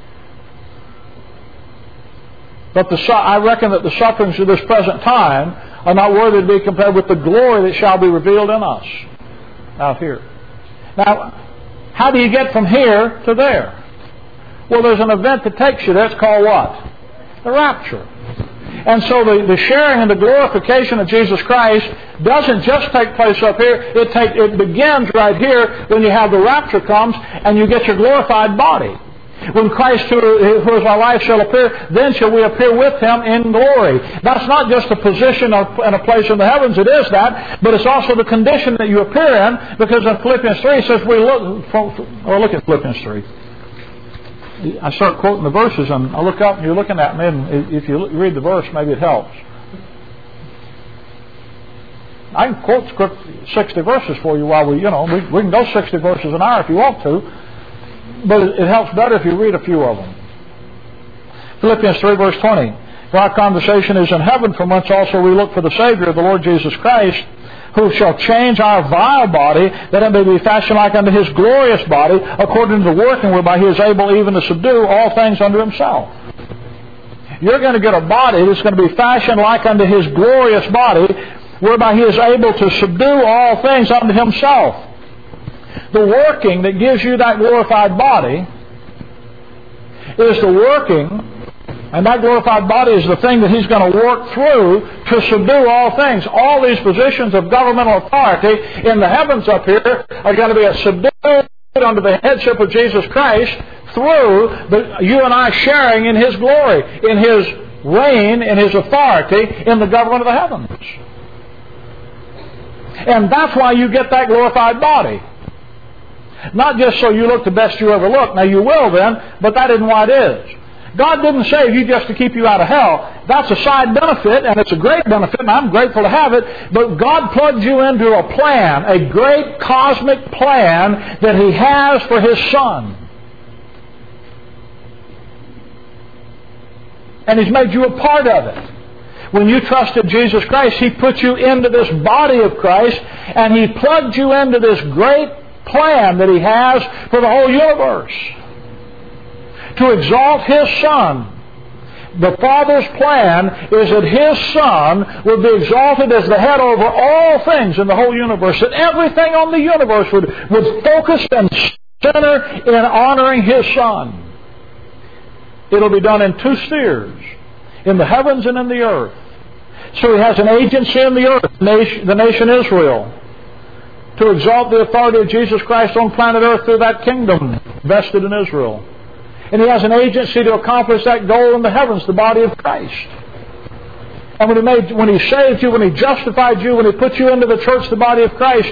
But the, I reckon that the sufferings of this present time are not worthy to be compared with the glory that shall be revealed in us. Out here. Now, how do you get from here to there? Well, there's an event that takes you there. It's called what? The rapture. And so the, the sharing and the glorification of Jesus Christ doesn't just take place up here. It, take, it begins right here when you have the rapture comes and you get your glorified body. When Christ, who, who is our life, shall appear, then shall we appear with Him in glory. That's not just a position and a place in the heavens. It is that, but it's also the condition that you appear in, because in Philippians three it says we look. Or look at Philippians three. I start quoting the verses, and I look up, and you're looking at me, and if you read the verse, maybe it helps. I can quote script sixty verses for you while we, you know, we, we can go sixty verses an hour if you want to. But it helps better if you read a few of them. Philippians three verse twenty. For our conversation is in heaven, from whence also we look for the Savior, the Lord Jesus Christ, who shall change our vile body, that it may be fashioned like unto His glorious body, according to the working whereby He is able even to subdue all things unto Himself. You're going to get a body that's going to be fashioned like unto His glorious body, whereby He is able to subdue all things unto Himself. The working that gives you that glorified body is the working, and that glorified body is the thing that He's going to work through to subdue all things. All these positions of governmental authority in the heavens up here are going to be subdued under the headship of Jesus Christ through the, you and I sharing in His glory, in His reign, in His authority in the government of the heavens. And that's why you get that glorified body. Not just so you look the best you ever look. Now you will then, but that isn't what it is. God didn't save you just to keep you out of hell. That's a side benefit, and it's a great benefit, and I'm grateful to have it. But God plugged you into a plan, a great cosmic plan that He has for His Son. And He's made you a part of it. When you trusted Jesus Christ, He put you into this body of Christ, and He plugged you into this great plan that He has for the whole universe. To exalt His Son. The Father's plan is that His Son would be exalted as the head over all things in the whole universe. That everything on the universe would, would focus and center in honoring His Son. It'll be done in two spheres. In the heavens and in the earth. So He has an agency in the earth, the nation Israel, to exalt the authority of Jesus Christ on planet earth through that kingdom vested in Israel. And He has an agency to accomplish that goal in the heavens, the body of Christ. And when He made, when He saved you, when He justified you, when He put you into the church, the body of Christ,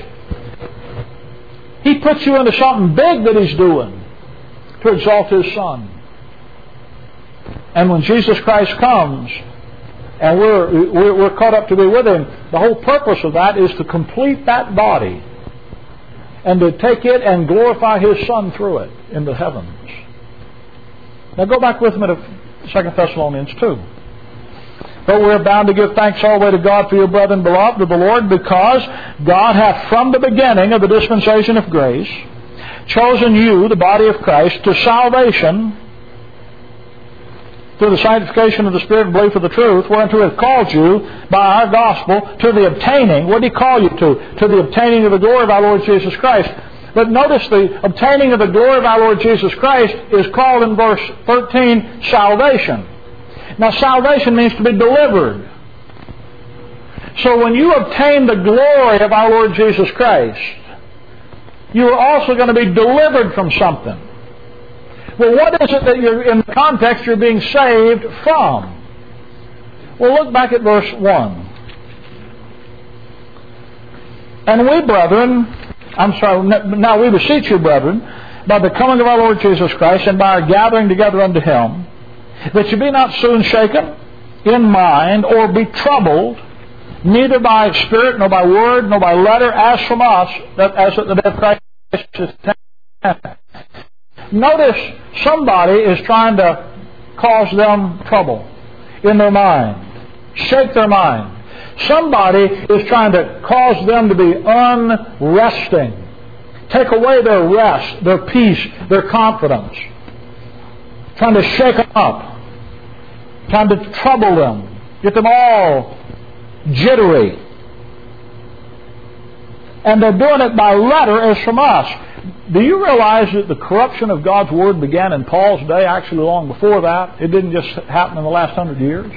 He puts you into something big that He's doing to exalt His Son. And when Jesus Christ comes, and we're, we're, we're caught up to be with Him, the whole purpose of that is to complete that body and to take it and glorify His Son through it in the heavens. Now go back with me to Second Thessalonians two. But we are bound to give thanks always to God for your brethren beloved of the Lord, because God hath from the beginning of the dispensation of grace chosen you, the body of Christ, to salvation through the sanctification of the Spirit and belief of the truth, whereunto He hath called you by our gospel to the obtaining. What did He call you to? To the obtaining of the glory of our Lord Jesus Christ. But notice the obtaining of the glory of our Lord Jesus Christ is called in verse thirteen salvation. Now salvation means to be delivered. So when you obtain the glory of our Lord Jesus Christ, you are also going to be delivered from something. Well, what is it that you're, in the context, you're being saved from? Well, look back at verse one. And we, brethren, I'm sorry, now we beseech you, brethren, by the coming of our Lord Jesus Christ and by our gathering together unto Him, that you be not soon shaken in mind or be troubled, neither by spirit, nor by word, nor by letter, as from us, that as at the day of Christ is ten. Notice somebody is trying to cause them trouble in their mind, shake their mind. Somebody is trying to cause them to be unresting, take away their rest, their peace, their confidence, trying to shake them up, trying to trouble them, get them all jittery. And they're doing it by letter as from us. Do you realize that the corruption of God's Word began in Paul's day, actually long before that? It didn't just happen in the last hundred years.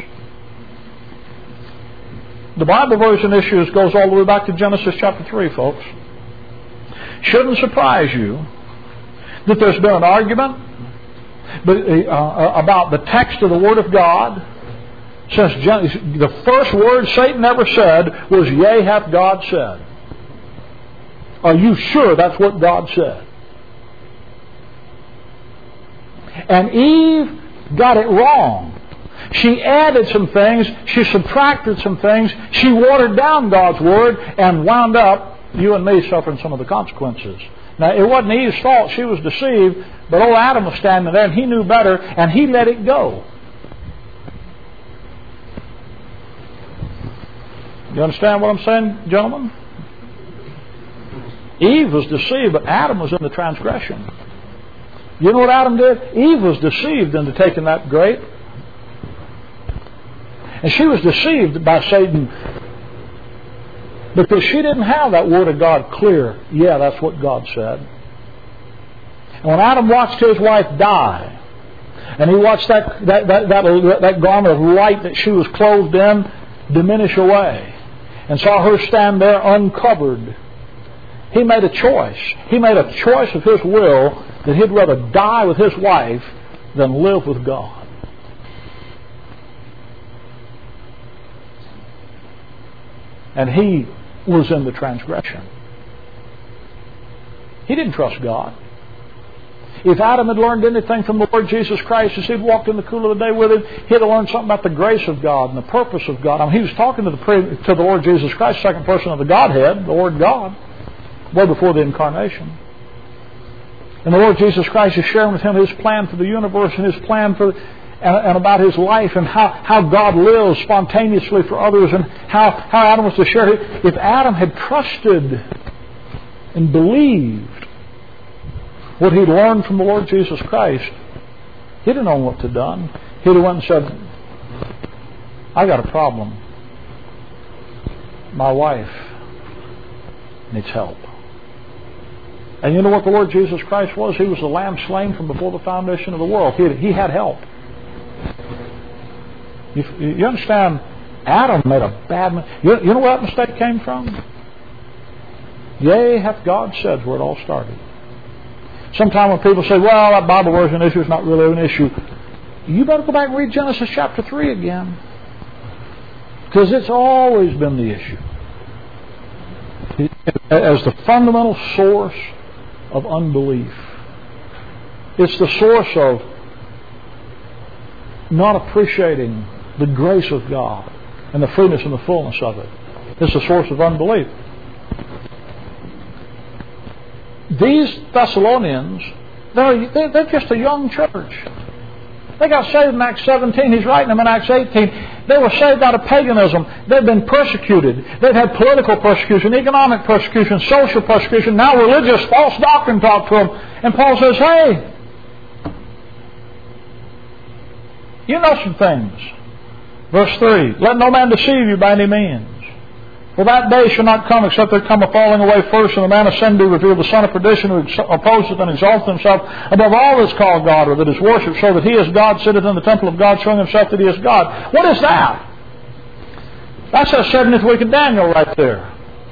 The Bible version issues goes all the way back to Genesis chapter three, folks. Shouldn't surprise you that there's been an argument about the text of the Word of God since the first word Satan ever said was, "Yea, hath God said." Are you sure that's what God said? And Eve got it wrong. She added some things, she subtracted some things, she watered down God's Word, and wound up, you and me, suffering some of the consequences. Now, it wasn't Eve's fault. She was deceived, but old Adam was standing there, and he knew better, and he let it go. You understand what I'm saying, gentlemen? Eve was deceived, but Adam was in the transgression. You know what Adam did? Eve was deceived into taking that grape. And she was deceived by Satan because she didn't have that Word of God clear. Yeah, that's what God said. And when Adam watched his wife die, and he watched that, that, that, that, that garment of light that she was clothed in diminish away, and saw her stand there uncovered, he made a choice. He made a choice of his will that he'd rather die with his wife than live with God. And he was in the transgression. He didn't trust God. If Adam had learned anything from the Lord Jesus Christ as he'd walked in the cool of the day with him, he'd have learned something about the grace of God and the purpose of God. I mean, he was talking to the, to the Lord Jesus Christ, second person of the Godhead, the Lord God, way before the incarnation. And the Lord Jesus Christ is sharing with him his plan for the universe and his plan for and, and about his life and how, how God lives spontaneously for others and how, how Adam was to share it. If Adam had trusted and believed what he'd learned from the Lord Jesus Christ, he'd have known what to have done. He'd have went and said, I got a problem. My wife needs help. And you know what the Lord Jesus Christ was? He was the lamb slain from before the foundation of the world. He had, he had help. You, you understand, Adam made a bad mistake. You, you know where that mistake came from? Yea, hath God said, where it all started. Sometimes when people say, well, that Bible version issue is not really an issue, you better go back and read Genesis chapter three again. Because it's always been the issue. As the fundamental source of unbelief. It's the source of not appreciating the grace of God and the freeness and the fullness of it. It's the source of unbelief. These Thessalonians, they're, they're just a young church. They got saved in Acts seventeen. He's writing them in Acts eighteen. They were saved out of paganism. They've been persecuted. They've had political persecution, economic persecution, social persecution, now religious false doctrine taught to them. And Paul says, hey, you know some things. Verse three, let no man deceive you by any means. For that day shall not come except there come a falling away first, and the man of sin be revealed, the son of perdition, who opposeth and exalteth himself above all that is called God, or that is worshipped, so that he is God, sitteth in the temple of God, showing himself that he is God. What is that? That's that seventieth week of Daniel right there.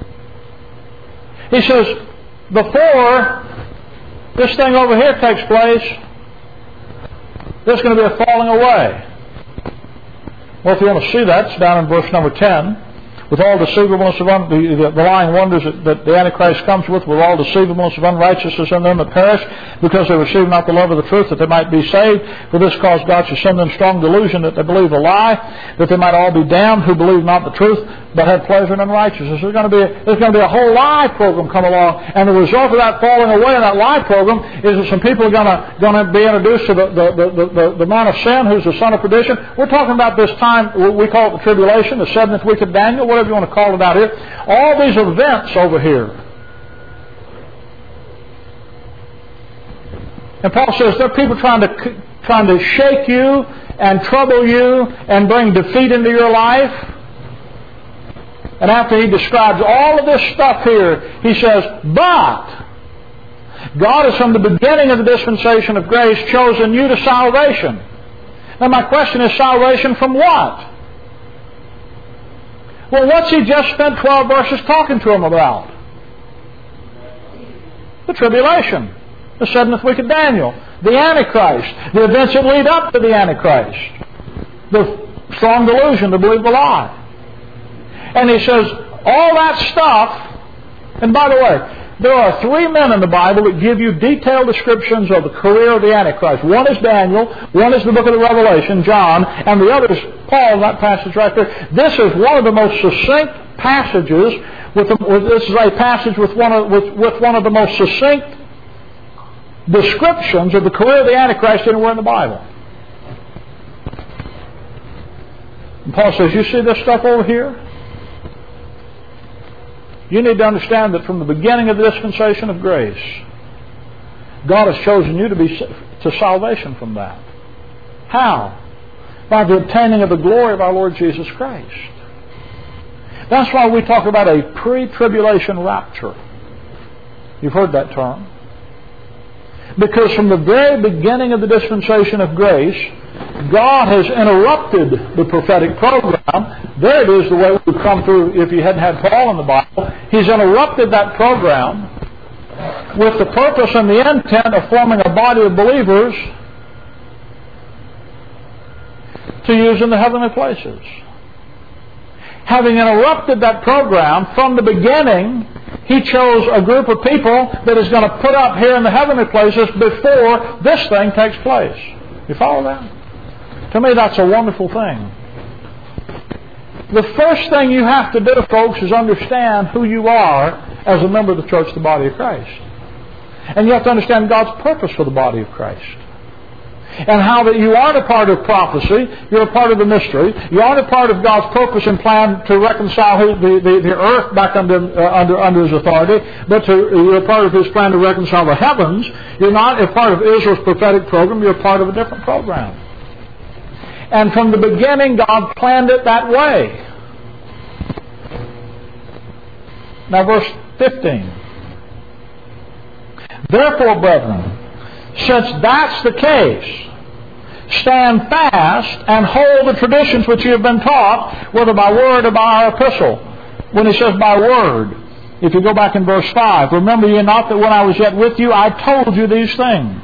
He says, before this thing over here takes place, there's going to be a falling away. Well, if you want to see that, it's down in verse number ten. With all deceivableness of un- the, the, the lying wonders that, that the Antichrist comes with, with all deceivableness of unrighteousness in them that perish, because they receive not the love of the truth, that they might be saved. For this cause God shall send them strong delusion, that they believe a lie, that they might all be damned who believe not the truth, but have pleasure in unrighteousness. There's going to be a, there's going to be a whole lie program come along, and the result of that falling away in that lie program is that some people are going to going to be introduced to the the, the, the, the man of sin, who's the son of perdition. We're talking about this time, we call it the tribulation, the seventieth week of Daniel, whatever you want to call it out here. All these events over here. And Paul says there are people trying to trying to shake you and trouble you and bring defeat into your life. And after he describes all of this stuff here, he says, but God has from the beginning of the dispensation of grace chosen you to salvation. Now my question is, salvation from what? Well, what's he just spent twelve verses talking to him about? The tribulation. The seventieth week of Daniel. The Antichrist. The events that lead up to the Antichrist. The strong delusion to believe the lie. And he says, all that stuff, and by the way, there are three men in the Bible that give you detailed descriptions of the career of the Antichrist. One is Daniel, one is the book of the Revelation, John, and the other is Paul in that passage right there. This is one of the most succinct passages, with, the, with this is a passage with one, of, with, with one of the most succinct descriptions of the career of the Antichrist anywhere in the Bible. And Paul says, you see this stuff over here? You need to understand that from the beginning of the dispensation of grace, God has chosen you to be to salvation from that. How? By the obtaining of the glory of our Lord Jesus Christ. That's why we talk about a pre-tribulation rapture. You've heard that term. Because from the very beginning of the dispensation of grace, God has interrupted the prophetic program. There it is, the way we've come through if you hadn't had Paul in the Bible. He's interrupted that program with the purpose and the intent of forming a body of believers to use in the heavenly places. Having interrupted that program from the beginning, He chose a group of people that is going to put up here in the heavenly places before this thing takes place. You follow that? To me, that's a wonderful thing. The first thing you have to do, folks, is understand who you are as a member of the church, the body of Christ. And you have to understand God's purpose for the body of Christ. And how that you aren't a part of prophecy, you're a part of the mystery. You aren't a part of God's purpose and plan to reconcile the, the, the earth back under, uh, under, under His authority, but to, you're a part of His plan to reconcile the heavens. You're not a part of Israel's prophetic program, you're a part of a different program. And from the beginning, God planned it that way. Now verse fifteen. Therefore, brethren, since that's the case, stand fast and hold the traditions which you have been taught, whether by word or by our epistle. When he says by word, if you go back in verse five, remember ye not that when I was yet with you, I told you these things.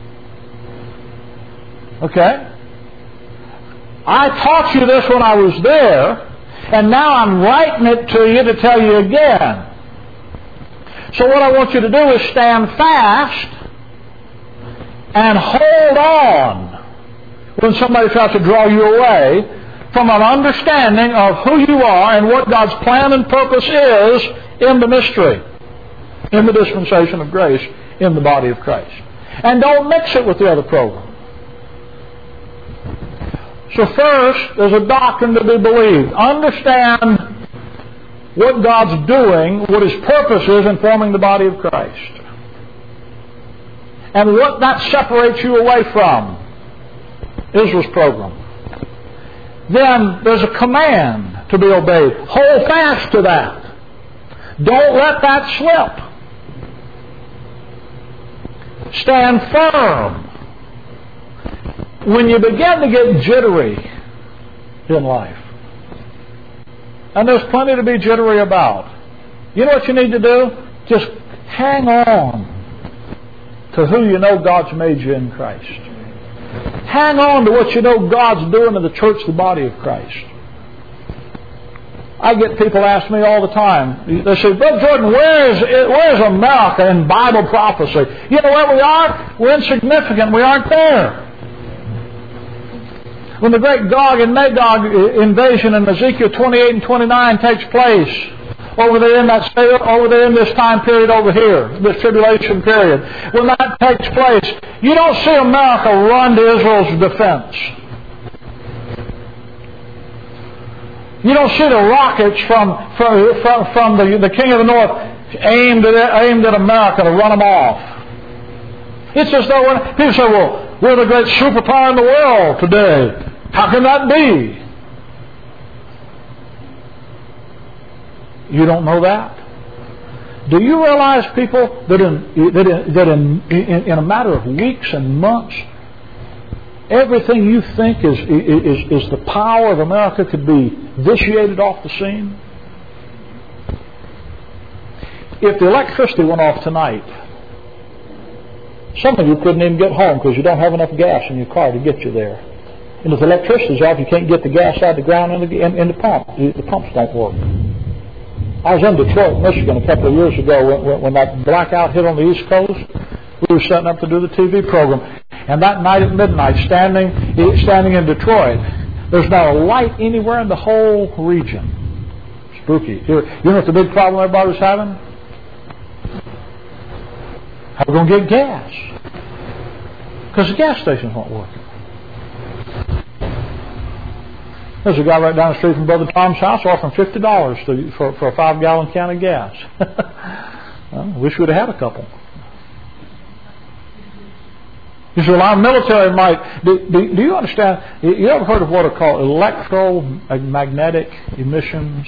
Okay? I taught you this when I was there, and now I'm writing it to you to tell you again. So what I want you to do is stand fast and hold on when somebody tries to draw you away from an understanding of who you are and what God's plan and purpose is in the mystery, in the dispensation of grace, in the body of Christ. And don't mix it with the other program. So first, there's a doctrine to be believed. Understand what God's doing, what His purpose is in forming the body of Christ. And what that separates you away from Israel's program. Then there's a command to be obeyed. Hold fast to that. Don't let that slip. Stand firm. When you begin to get jittery in life, and there's plenty to be jittery about, you know what you need to do? Just hang on to who you know God's made you in Christ. Hang on to what you know God's doing in the church, the body of Christ. I get people ask me all the time, they say, Brother Jordan, where is, where is America in Bible prophecy? You know where we are? We're insignificant. We aren't there. When the great Gog and Magog invasion in Ezekiel twenty-eight and twenty-nine takes place, over there in that over there in this time period over here, this tribulation period, when that takes place, you don't see America run to Israel's defense. You don't see the rockets from from, from, from the, the king of the north aimed at, aimed at America to run them off. It's as though when people say, well, we're the great superpower in the world today. How can that be? You don't know that? Do you realize, people, that in that in, that in, in, in a matter of weeks and months, everything you think is, is, is the power of America could be vitiated off the scene? If the electricity went off tonight, some of you couldn't even get home because you don't have enough gas in your car to get you there. And if the electricity's off, you can't get the gas out of the ground in the, in, in the pump. The pumps don't work. I was in Detroit, Michigan a couple of years ago when, when, when that blackout hit on the East Coast. We were setting up to do the T V program. And that night at midnight, standing standing in Detroit, there's not a light anywhere in the whole region. Spooky. You know what the big problem everybody was having? How are we going to get gas? Because the gas stations weren't working. There's a guy right down the street from Brother Tom's house offering fifty dollars to, for, for a five-gallon can of gas. Well, wish we'd have had a couple. You see, well, our military might... Do, do, do you understand? You ever heard of what are called electromagnetic emissions?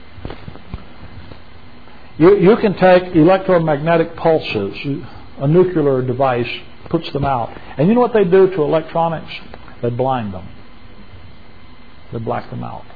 You, you can take electromagnetic pulses. A nuclear device puts them out. And you know what they do to electronics? They blind them. They black them out.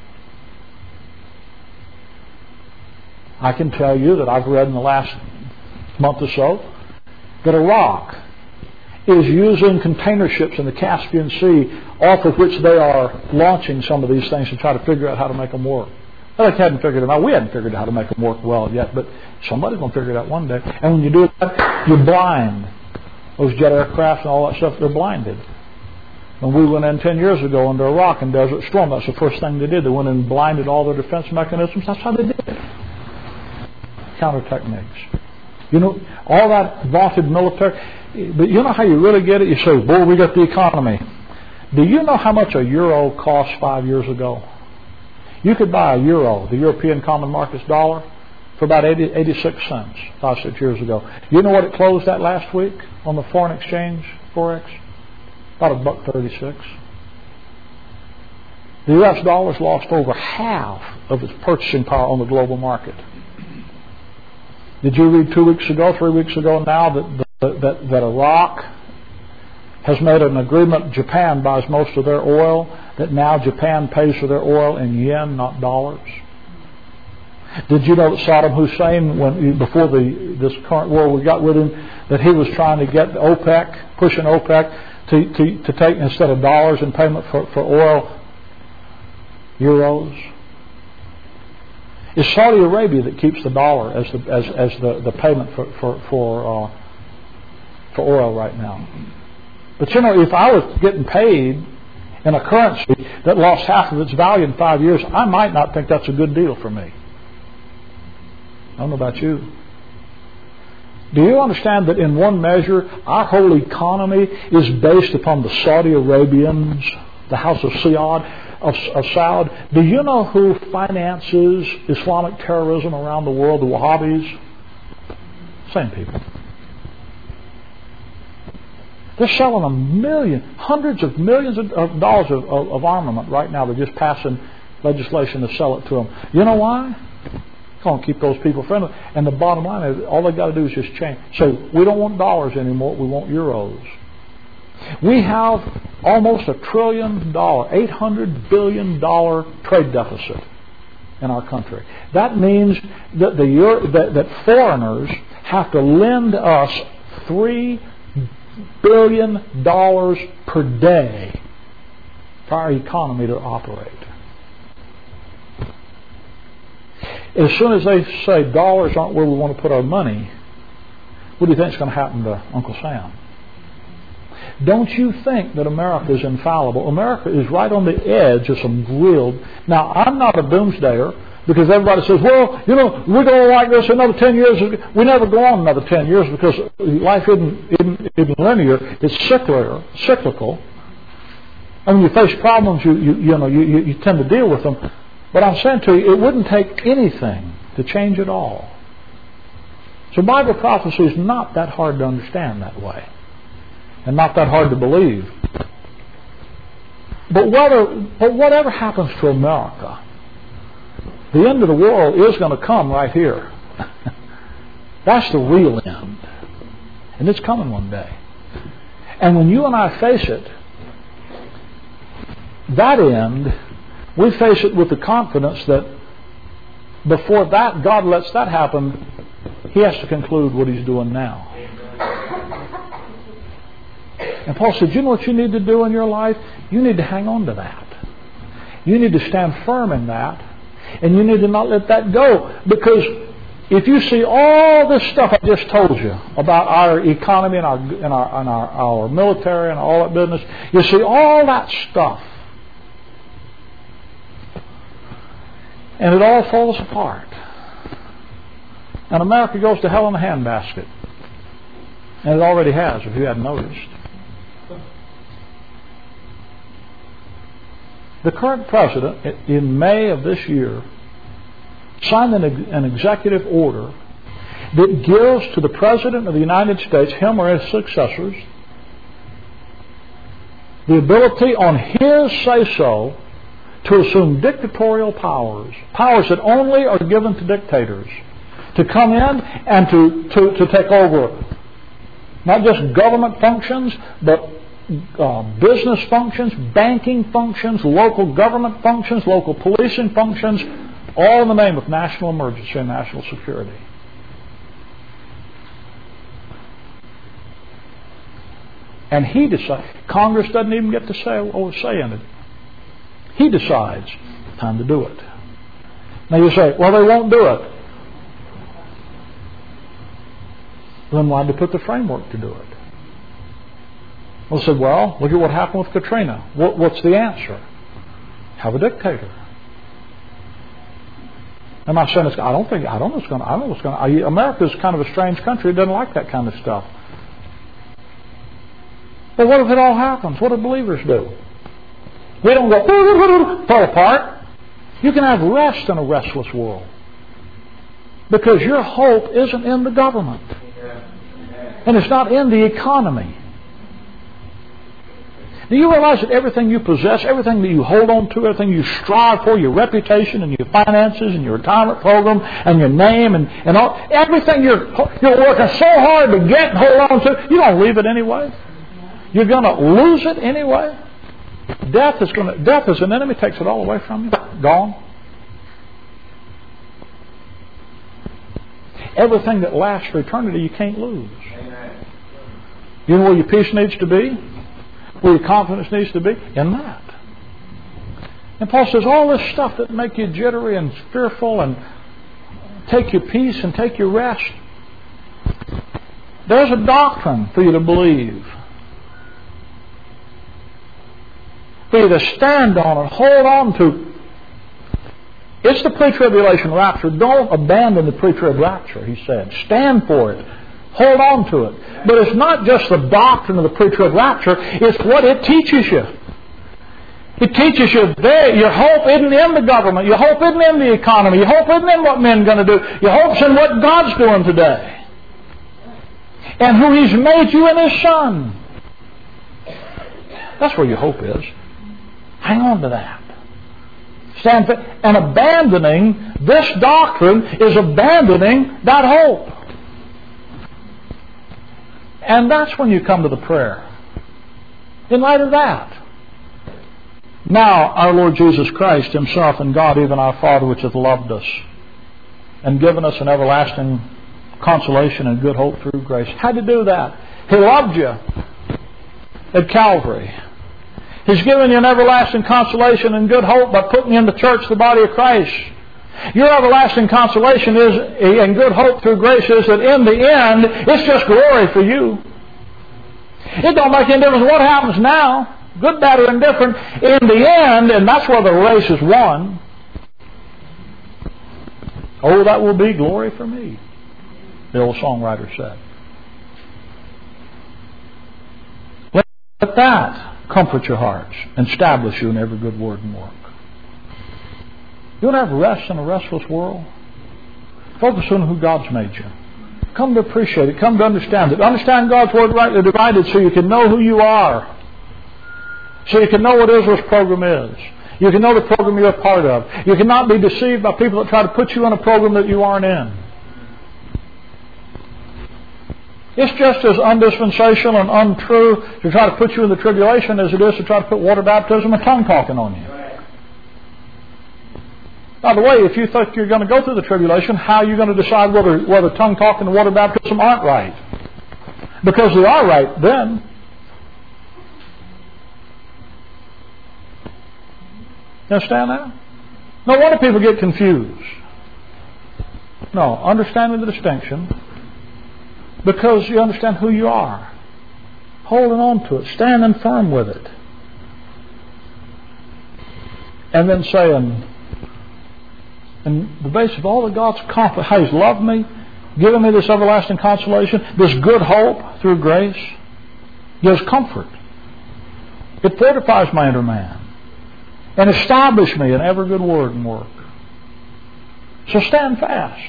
I can tell you that I've read in the last month or so that Iraq is using container ships in the Caspian Sea, off of which they are launching some of these things to try to figure out how to make them work. Well, they hadn't figured it out. We hadn't figured out how to make them work well yet, but somebody's going to figure it out one day. And when you do that, you're blind. Those jet aircraft and all that stuff, they're blinded. When we went in ten years ago under Iraq and Desert Storm, that's the first thing they did. They went in and blinded all their defense mechanisms. That's how they did it. Counter techniques. You know, all that vaunted military. But you know how you really get it? You say, boy, we got the economy. Do you know how much a euro cost five years ago? You could buy a euro, the European Common Markets dollar, for about eighty, eighty-six cents five, six years ago. You know what it closed at last week on the foreign exchange, Forex? About a buck thirty-six. The U S dollar's lost over half of its purchasing power on the global market. Did you read two weeks ago, three weeks ago now, that that, that Iraq has made an agreement? Japan buys most of their oil, that now Japan pays for their oil in yen, not dollars. Did you know that Saddam Hussein, when before the this current war we got with him, that he was trying to get OPEC, pushing OPEC to, to, to take, instead of dollars in payment for, for oil, euros? It's Saudi Arabia that keeps the dollar as the as, as the, the payment for for for, uh, for oil right now. But you know, if I was getting paid in a currency that lost half of its value in five years, I might not think that's a good deal for me. I don't know about you. Do you understand that in one measure, our whole economy is based upon the Saudi Arabians, the House of Saud, of, of Saud? Do you know who finances Islamic terrorism around the world? The Wahhabis? Same people. They're selling a million, hundreds of millions of, of dollars of, of, of armament right now. They're just passing legislation to sell it to them. You know why? Going to keep those people friendly. And the bottom line is, all they got to do is just change. So we don't want dollars anymore. We want euros. We have almost a trillion dollar, eight hundred billion dollar trade deficit in our country. That means that the Euro, that, that foreigners have to lend us three billion dollars per day for our economy to operate. As soon as they say dollars aren't where we want to put our money, what do you think is going to happen to Uncle Sam? Don't you think that America is infallible? America is right on the edge of some real... Now, I'm not a doomsdayer, because everybody says, well, you know, we're going to like this another ten years. We never go on another ten years because life isn't, isn't, isn't linear. It's cyclical. cyclical. And when you face problems, you, you, you know, you, you, you tend to deal with them. But I'm saying to you, it wouldn't take anything to change it all. So Bible prophecy is not that hard to understand that way. And not that hard to believe. But whether, but whatever happens to America, the end of the world is going to come right here. That's the real end. And it's coming one day. And when you and I face it, that end, we face it with the confidence that before that God lets that happen, He has to conclude what He's doing now. And Paul said, you know what you need to do in your life? You need to hang on to that. You need to stand firm in that. And you need to not let that go. Because if you see all this stuff I just told you about our economy and our, and our, and our, our military and all that business, you see all that stuff. And it all falls apart. And America goes to hell in a handbasket. And it already has, if you hadn't noticed. The current president, in May of this year, signed an, an executive order that gives to the President of the United States, him or his successors, the ability on his say-so to assume dictatorial powers, powers that only are given to dictators, to come in and to, to, to take over not just government functions, but uh, business functions, banking functions, local government functions, local policing functions, all in the name of national emergency and national security. And he decides. Congress doesn't even get to say or say in it. He decides, time to do it. Now you say, well, they won't do it. Then why'd they put the framework to do it? Well, I said, well, look at what happened with Katrina. What, what's the answer? Have a dictator. Am I saying it's, I don't think, I don't know what's going to, I don't know what's going to, America's kind of a strange country. It doesn't like that kind of stuff. But what if it all happens? What do believers do? We don't go, fall apart. You can have rest in a restless world. Because your hope isn't in the government. And it's not in the economy. Do you realize that everything you possess, everything that you hold on to, everything you strive for, your reputation and your finances and your retirement program and your name and, and all, everything you're, you're working so hard to get and hold on to, you don't leave it anyway. You're going to lose it anyway. Death is going to, death as an enemy takes it all away from you. Gone. Everything that lasts for eternity you can't lose. You know where your peace needs to be? Where your confidence needs to be? In that. And Paul says all this stuff that make you jittery and fearful and take your peace and take your rest, there's a doctrine for you to believe. For you to stand on or hold on to. It's the pre-tribulation rapture. Don't abandon the pre-trib rapture, he said. Stand for it. Hold on to it. But it's not just the doctrine of the pre-trib rapture. It's what it teaches you. It teaches you that your hope isn't in the government. Your hope isn't in the economy. Your hope isn't in what men are going to do. Your hope's in what God's doing today. And who He's made you in His Son. That's where your hope is. Hang on to that. Stand for, and abandoning this doctrine is abandoning that hope. And that's when you come to the prayer. In light of that. Now our Lord Jesus Christ Himself and God, even our Father which hath loved us and given us an everlasting consolation and good hope through grace. Had to do that. He loved you at Calvary. He's given you an everlasting consolation and good hope by putting you in the church, the body of Christ. Your everlasting consolation is, and good hope through grace is that in the end, it's just glory for you. It don't make any difference what happens now, good, bad, or indifferent. In the end, and that's where the race is won, oh, that will be glory for me, the old songwriter said. Let that comfort your hearts and establish you in every good word and work. You want to have rest in a restless world? Focus on who God's made you. Come to appreciate it. Come to understand it. Understand God's Word rightly divided so you can know who you are. So you can know what Israel's program is. You can know the program you're a part of. You cannot be deceived by people that try to put you in a program that you aren't in. It's just as undispensational and untrue to try to put you in the tribulation as it is to try to put water baptism and tongue talking on you. By the way, if you think you're going to go through the tribulation, how are you going to decide whether, whether tongue talking and water baptism aren't right? Because they are right then. You understand that? No wonder people get confused. No, understanding the distinction. Because you understand who you are. Holding on to it. Standing firm with it. And then saying, in the base of all of God's confidence, how He's loved me, given me this everlasting consolation, this good hope through grace, gives comfort. It fortifies my inner man. and establish me in every good word and work. So stand fast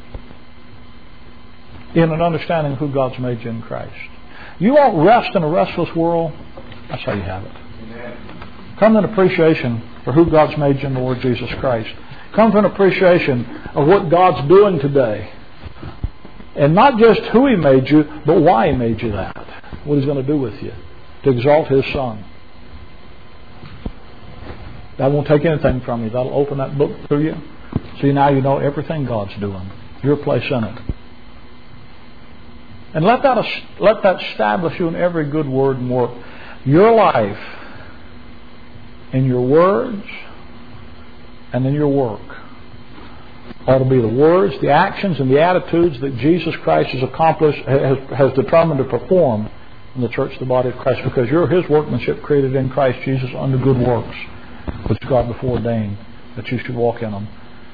in an understanding of who God's made you in Christ. You won't rest in a restless world. That's how you have it. Amen. Come to an appreciation for who God's made you in the Lord Jesus Christ. Come to an appreciation of what God's doing today. And not just who He made you, but why He made you that. What He's going to do with you. To exalt His Son. That won't take anything from you. That'll open that book to you. See, now you know everything God's doing. Your place in it. And let that, let that establish you in every good word and work. Your life, in your words, and in your work, ought to be the words, the actions, and the attitudes that Jesus Christ has accomplished, has, has determined to perform in the church, the body of Christ, because you're His workmanship created in Christ Jesus unto good works, which God before ordained that you should walk in them.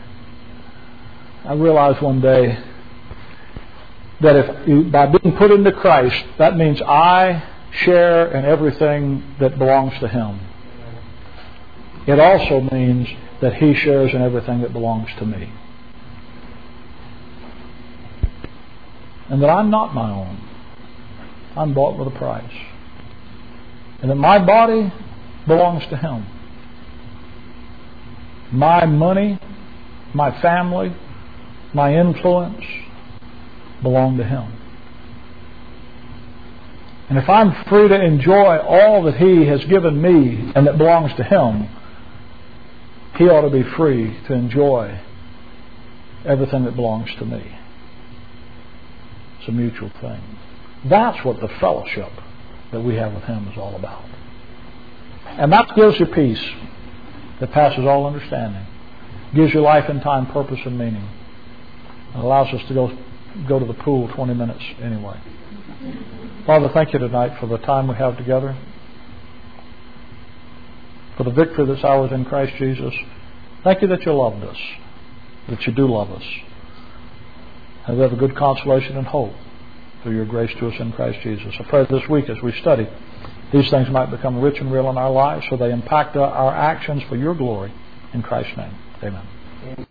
I realized one day that if you, by being put into Christ, that means I share in everything that belongs to Him. It also means that He shares in everything that belongs to me. And that I'm not my own. I'm bought with a price. And that my body belongs to Him. My money, my family, my influence belong to Him. And if I'm free to enjoy all that He has given me and that belongs to Him, He ought to be free to enjoy everything that belongs to me. It's a mutual thing. That's what the fellowship that we have with Him is all about. And that gives you peace that passes all understanding. Gives you life and time, purpose and meaning. It allows us to go go to the pool twenty minutes anyway. Father, thank you tonight for the time we have together. For the victory that's ours in Christ Jesus. Thank you that you loved us. That you do love us. And we have a good consolation and hope through your grace to us in Christ Jesus. I pray this week as we study, these things might become rich and real in our lives so they impact our actions for your glory. In Christ's name, amen.